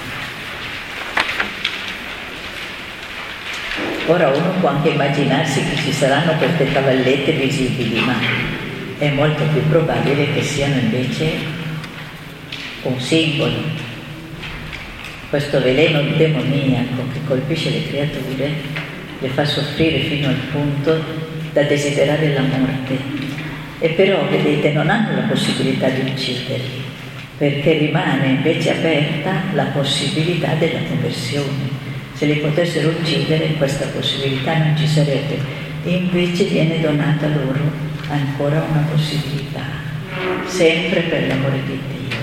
Speaker 1: Ora uno può anche immaginarsi che ci saranno queste cavallette visibili, ma è molto più probabile che siano invece un simbolo. Questo veleno demoniaco che colpisce le creature le fa soffrire fino al punto da desiderare la morte. E però, vedete, non hanno la possibilità di ucciderli, perché rimane invece aperta la possibilità della conversione. Se li potessero uccidere questa possibilità non ci sarebbe, invece viene donata loro ancora una possibilità, sempre per l'amore di Dio.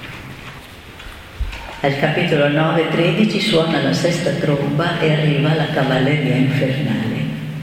Speaker 1: Al capitolo nove tredici suona la sesta tromba e arriva la cavalleria infernale.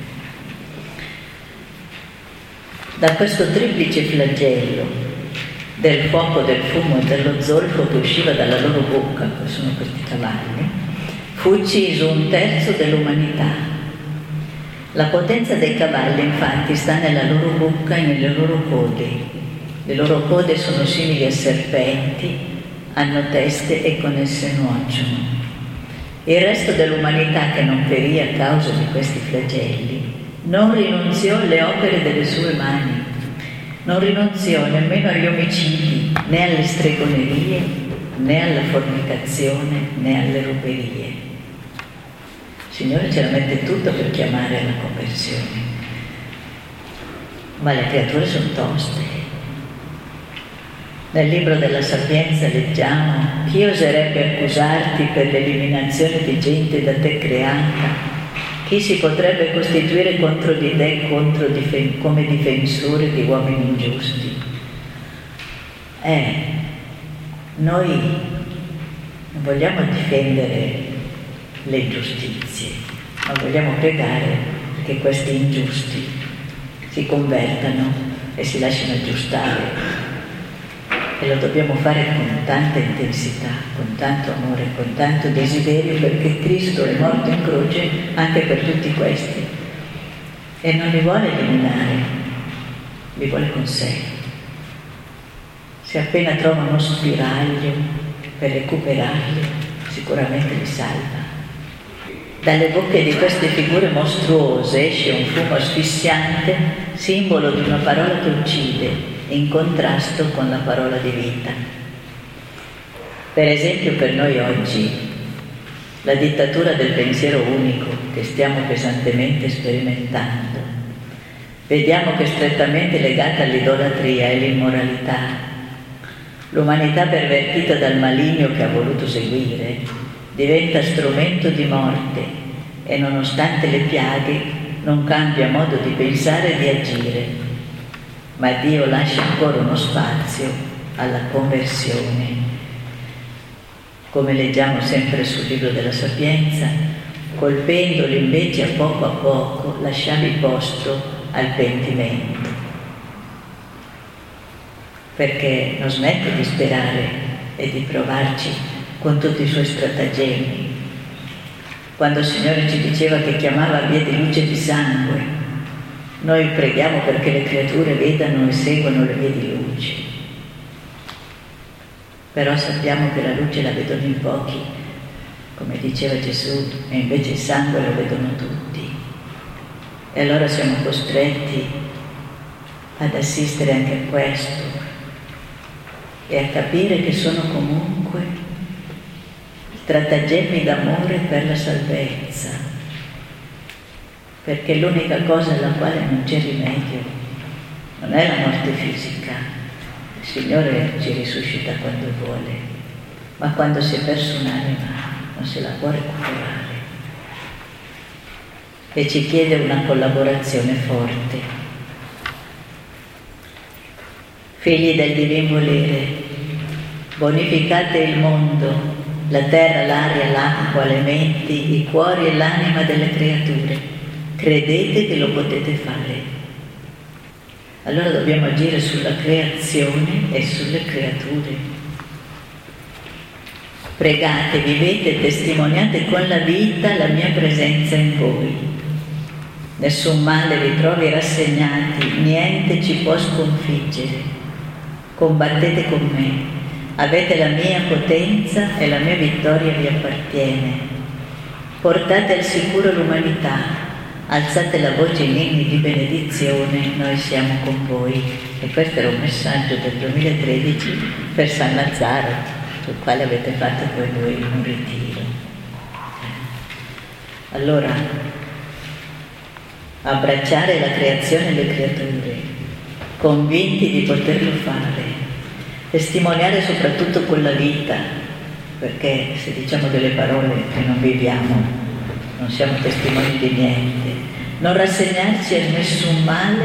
Speaker 1: Da questo triplice flagello del fuoco, del fumo e dello zolfo che usciva dalla loro bocca, che sono questi cavalli, fu ucciso un terzo dell'umanità. La potenza dei cavalli infatti sta nella loro bocca e nelle loro code. Le loro code sono simili a serpenti, hanno teste e con esse nuociono. Il resto dell'umanità che non perì a causa di questi flagelli non rinunziò alle opere delle sue mani, non rinunziò nemmeno agli omicidi, né alle stregonerie, né alla fornicazione, né alle ruberie. Il Signore ce la mette tutto per chiamare alla conversione, ma le creature sono toste. Nel libro della Sapienza leggiamo: chi oserebbe accusarti per l'eliminazione di gente da te creata? Chi si potrebbe costituire contro di te contro difen- come difensore di uomini ingiusti? Eh, noi non vogliamo difendere le ingiustizie, ma vogliamo pregare che questi ingiusti si convertano e si lasciano aggiustare. E lo dobbiamo fare con tanta intensità, con tanto amore, con tanto desiderio, perché Cristo è morto in croce anche per tutti questi e non li vuole eliminare, li vuole con sé. Se appena trova uno spiraglio per recuperarli, sicuramente li salva. Dalle bocche di queste figure mostruose esce un fumo asfissiante, simbolo di una parola che uccide, in contrasto con la parola di vita. Per esempio, per noi oggi la dittatura del pensiero unico che stiamo pesantemente sperimentando, vediamo che è strettamente legata all'idolatria e all'immoralità. L'umanità pervertita dal maligno che ha voluto seguire diventa strumento di morte e, nonostante le piaghe, non cambia modo di pensare e di agire. Ma Dio lascia ancora uno spazio alla conversione. Come leggiamo sempre sul libro della Sapienza, colpendoli invece a poco a poco lasciavi posto al pentimento, perché non smette di sperare e di provarci con tutti i suoi stratagemmi. Quando il Signore ci diceva che chiamava vie di luce di sangue, noi preghiamo perché le creature vedano e seguano le vie di luce. Però sappiamo che la luce la vedono in pochi, come diceva Gesù, e invece il sangue lo vedono tutti. E allora siamo costretti ad assistere anche a questo e a capire che sono comunque stratagemmi d'amore per la salvezza, perché l'unica cosa alla quale non c'è rimedio non è la morte fisica. Il Signore ci risuscita quando vuole, ma quando si è perso un'anima non se la può recuperare e ci chiede una collaborazione forte. Figli del divin volere, bonificate il mondo la terra, l'aria, l'acqua, le menti, i cuori e l'anima delle creature. Credete che lo potete fare. Allora dobbiamo agire sulla creazione e sulle creature. Pregate, vivete e testimoniate con la vita la mia presenza in voi. Nessun male vi trovi rassegnati, niente ci può sconfiggere. Combattete con me. Avete la mia potenza e la mia vittoria vi appartiene. Portate al sicuro l'umanità, alzate la voce in inni di benedizione, noi siamo con voi. E questo era un messaggio del duemilatredici per San Lazzaro, sul quale avete fatto poi voi un ritiro. Allora, abbracciare la creazione e le creature, convinti di poterlo fare. Testimoniare soprattutto con la vita, perché se diciamo delle parole che non viviamo, non siamo testimoni di niente. Non rassegnarci a nessun male,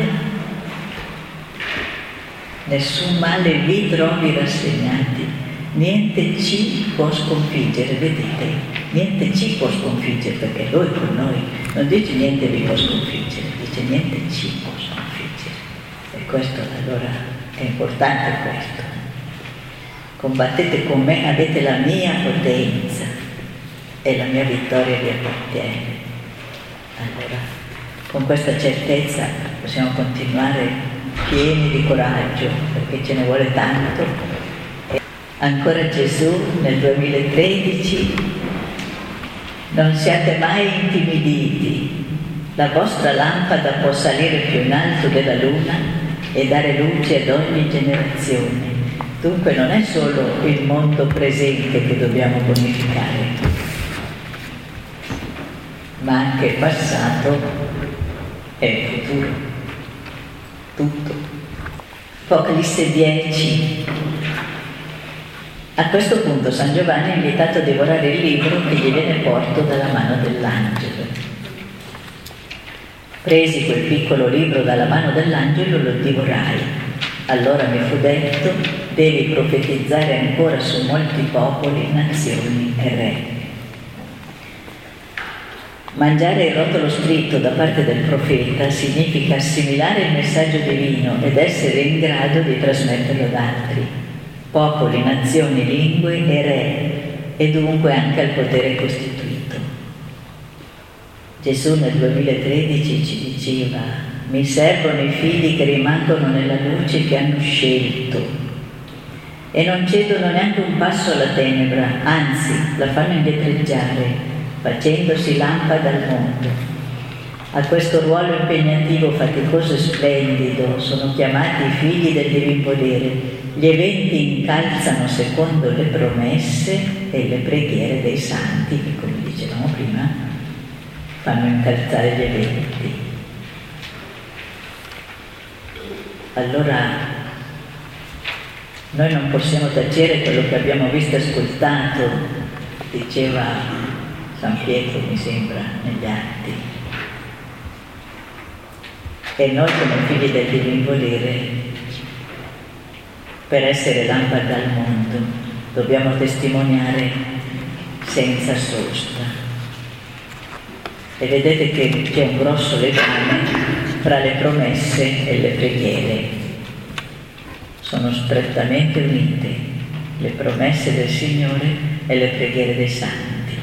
Speaker 1: nessun male vi trovi rassegnati, niente ci può sconfiggere, vedete? Niente ci può sconfiggere, perché Lui con noi non dice niente vi può sconfiggere, dice niente ci può sconfiggere. E questo allora è importante questo. Combattete con me, avete la mia potenza e la mia vittoria vi appartiene. Allora, con questa certezza possiamo continuare pieni di coraggio, perché ce ne vuole tanto. E ancora Gesù nel duemilatredici: non siate mai intimiditi, la vostra lampada può salire più in alto della luna e dare luce ad ogni generazione. Dunque non è solo il mondo presente che dobbiamo bonificare, ma anche il passato e il futuro, tutto. Apocalisse dieci. A questo punto San Giovanni è invitato a divorare il libro che gli viene porto dalla mano dell'angelo. Presi quel piccolo libro dalla mano dell'angelo, lo divorai. Allora mi fu detto: devi profetizzare ancora su molti popoli, nazioni e re. Mangiare il rotolo scritto da parte del profeta significa assimilare il messaggio divino ed essere in grado di trasmetterlo ad altri, popoli, nazioni, lingue e re, e dunque anche al potere costituito. Gesù nel duemilatredici ci diceva: mi servono i figli che rimangono nella luce che hanno scelto e non cedono neanche un passo alla tenebra, anzi la fanno indietreggiare, facendosi lampada al mondo. A questo ruolo impegnativo, faticoso e splendido sono chiamati i figli del divin volere. Gli eventi incalzano secondo le promesse e le preghiere dei santi, che come dicevamo prima fanno incalzare gli eventi. Allora noi non possiamo tacere quello che abbiamo visto e ascoltato, diceva San Pietro, mi sembra, negli Atti. E noi come figli del divin volere, per essere lampada al mondo, dobbiamo testimoniare senza sosta. E vedete che c'è un grosso legame fra le promesse e le preghiere. Sono strettamente unite le promesse del Signore e le preghiere dei santi.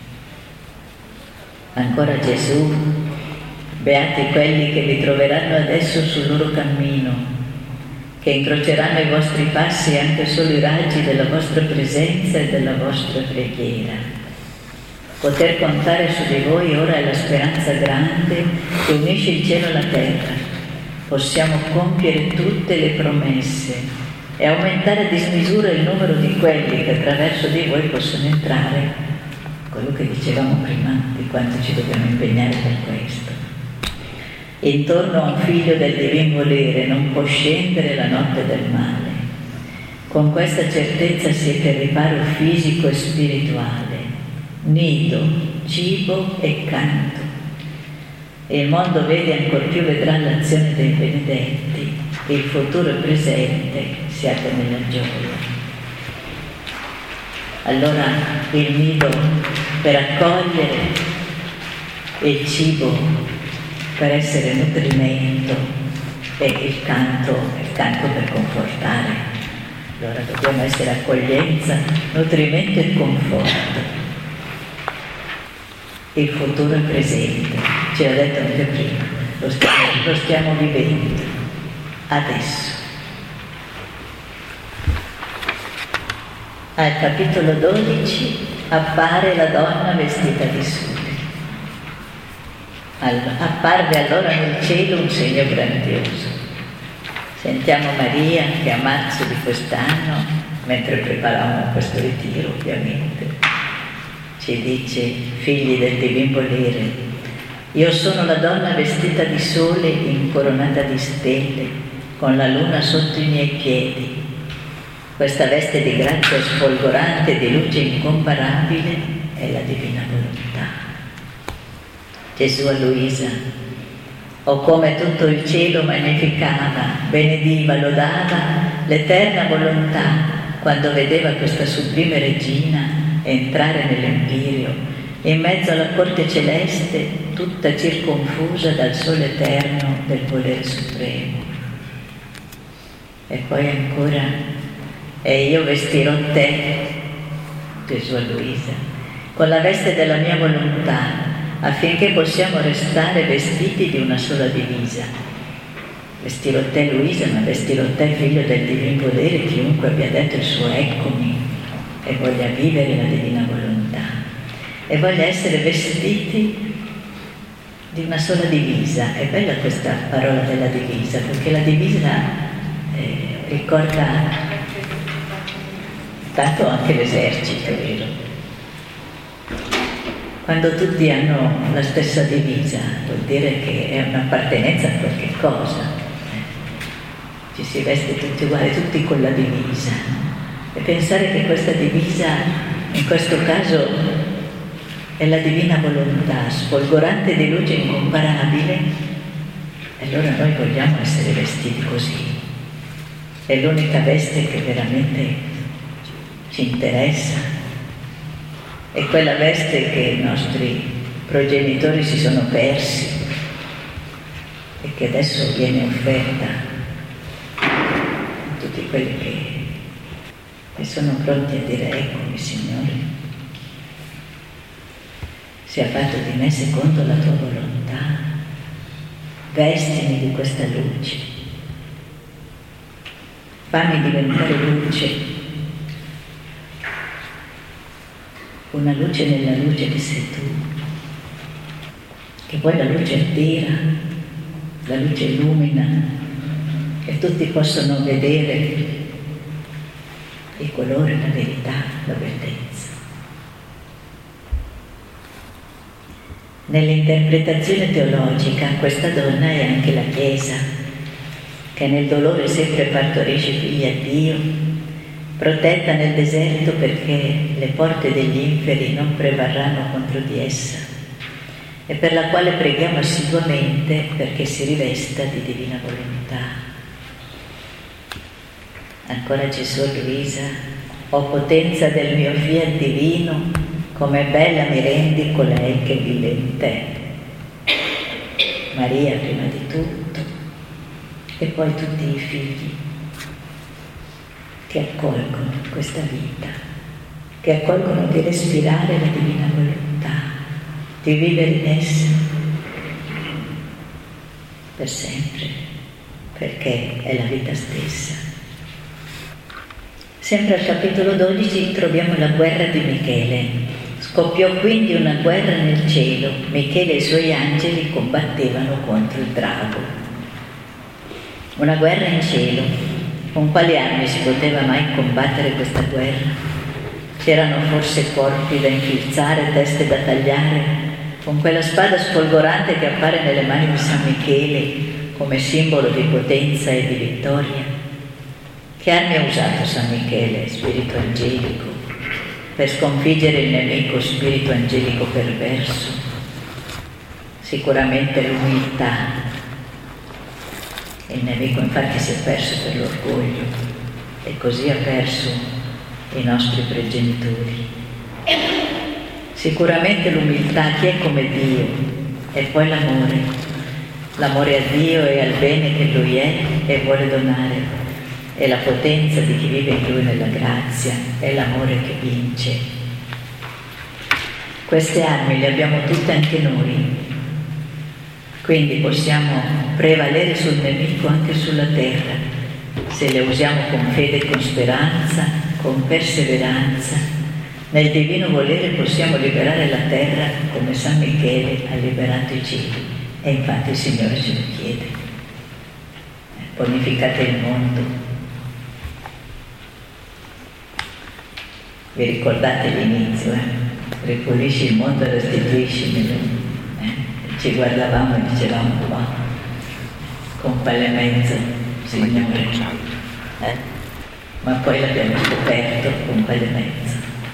Speaker 1: Ancora Gesù: beati quelli che vi troveranno adesso sul loro cammino, che incroceranno i vostri passi anche solo i raggi della vostra presenza e della vostra preghiera. Poter contare su di voi ora è la speranza grande che unisce il cielo e la terra. Possiamo compiere tutte le promesse e aumentare a dismisura il numero di quelli che attraverso di voi possono entrare. Quello che dicevamo prima, di quanto ci dobbiamo impegnare per questo. Intorno a un figlio del divin volere non può scendere la notte del male. Con questa certezza siete il riparo fisico e spirituale, nido, cibo e canto. E il mondo vede ancor più vedrà l'azione dei benedetti, e il futuro e presente siate nella gioia. allora il nido per accogliere, il cibo per essere nutrimento e il canto, il canto per confortare. Allora dobbiamo essere accoglienza, nutrimento e conforto. Il futuro è presente, ce l'ha detto anche prima, lo stiamo, lo stiamo vivendo adesso. Al capitolo dodici appare la donna vestita di sole. Apparve allora nel cielo un segno grandioso. Sentiamo Maria che a marzo di quest'anno, mentre preparavamo questo ritiro ovviamente, ci dice: figli del divin volere, io sono la donna vestita di sole incoronata di stelle, con la luna sotto i miei piedi. Questa veste di grazia sfolgorante e di luce incomparabile è la divina volontà. Gesù a Luisa: o come tutto il cielo magnificava, benediva, lodava l'eterna volontà quando vedeva questa sublime regina entrare nell'Empirio, in mezzo alla corte celeste, tutta circonfusa dal sole eterno del volere supremo. E poi ancora: e io vestirò te, Gesù a Luisa, con la veste della mia volontà, affinché possiamo restare vestiti di una sola divisa. Vestirò te, Luisa, ma vestirò te, figlio del divin volere, chiunque abbia detto il suo eccomi e voglia vivere la divina volontà e voglia essere vestiti di una sola divisa. È bella questa parola della divisa, perché la divisa eh, ricorda tanto anche l'esercito, vero? Quando tutti hanno la stessa divisa vuol dire che è un'appartenenza a qualche cosa. Ci si veste tutti uguali, tutti con la divisa. E pensare che questa divisa, in questo caso, è la divina volontà, sfolgorante di luce incomparabile, allora noi vogliamo essere vestiti così. È l'unica veste che veramente ci interessa. È quella veste che i nostri progenitori si sono persi e che adesso viene offerta a tutti quelli che, che sono pronti a dire: eccomi, Signore, sia fatto di me secondo la tua volontà, vestimi di questa luce, fammi diventare luce, una luce nella luce che sei tu, che poi la luce attira, la luce illumina e tutti possono vedere il colore, la verità, la bellezza. Nell'interpretazione teologica questa donna è anche la Chiesa, che nel dolore sempre partorisce figli a Dio, protetta nel deserto perché le porte degli inferi non prevarranno contro di essa, e per la quale preghiamo assiduamente perché si rivesta di divina volontà. Ancora Gesù a Luisa: o potenza del mio fiat divino, come bella mi rendi colei che vive in te. Maria prima di tutto, e poi tutti i figli che accolgono questa vita, che accolgono di respirare la divina volontà, di vivere in essa per sempre, perché è la vita stessa. Sempre al capitolo dodici troviamo la guerra di Michele. Scoppiò quindi una guerra nel cielo, Michele e i suoi angeli combattevano contro il drago. Una guerra in cielo. Con quali armi si poteva mai combattere questa guerra? C'erano forse corpi da infilzare, teste da tagliare? Con quella spada sfolgorante che appare nelle mani di San Michele come simbolo di potenza e di vittoria? Che armi ha usato San Michele, spirito angelico, per sconfiggere il nemico, spirito angelico perverso? Sicuramente l'umiltà. Il nemico infatti si è perso per l'orgoglio e così ha perso i nostri progenitori. Sicuramente l'umiltà, chi è come Dio, e poi l'amore, l'amore a Dio e al bene che Lui è e vuole donare, e la potenza di chi vive in Lui nella grazia, è l'amore che vince. Queste armi le abbiamo tutte anche noi, quindi possiamo prevalere sul nemico anche sulla terra, se le usiamo con fede e con speranza, con perseveranza. Nel divino volere possiamo liberare la terra come San Michele ha liberato i cieli, e infatti il Signore ce lo chiede. Bonificate il mondo. Vi ricordate l'inizio, eh? Ripulisci il mondo e restituisci. Eh? Ci guardavamo e dicevamo, wow, con quale mezzo, Signore? Eh? Ma poi l'abbiamo scoperto con quale mezzo.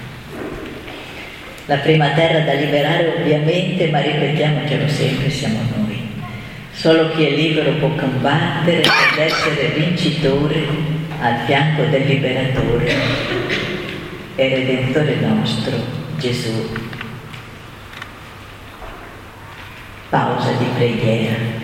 Speaker 1: La prima terra da liberare ovviamente, ma ripetiamocelo sempre, siamo noi. Solo chi è libero può combattere ed essere vincitore al fianco del liberatore e redentore nostro, Gesù. Pausa di preghiera.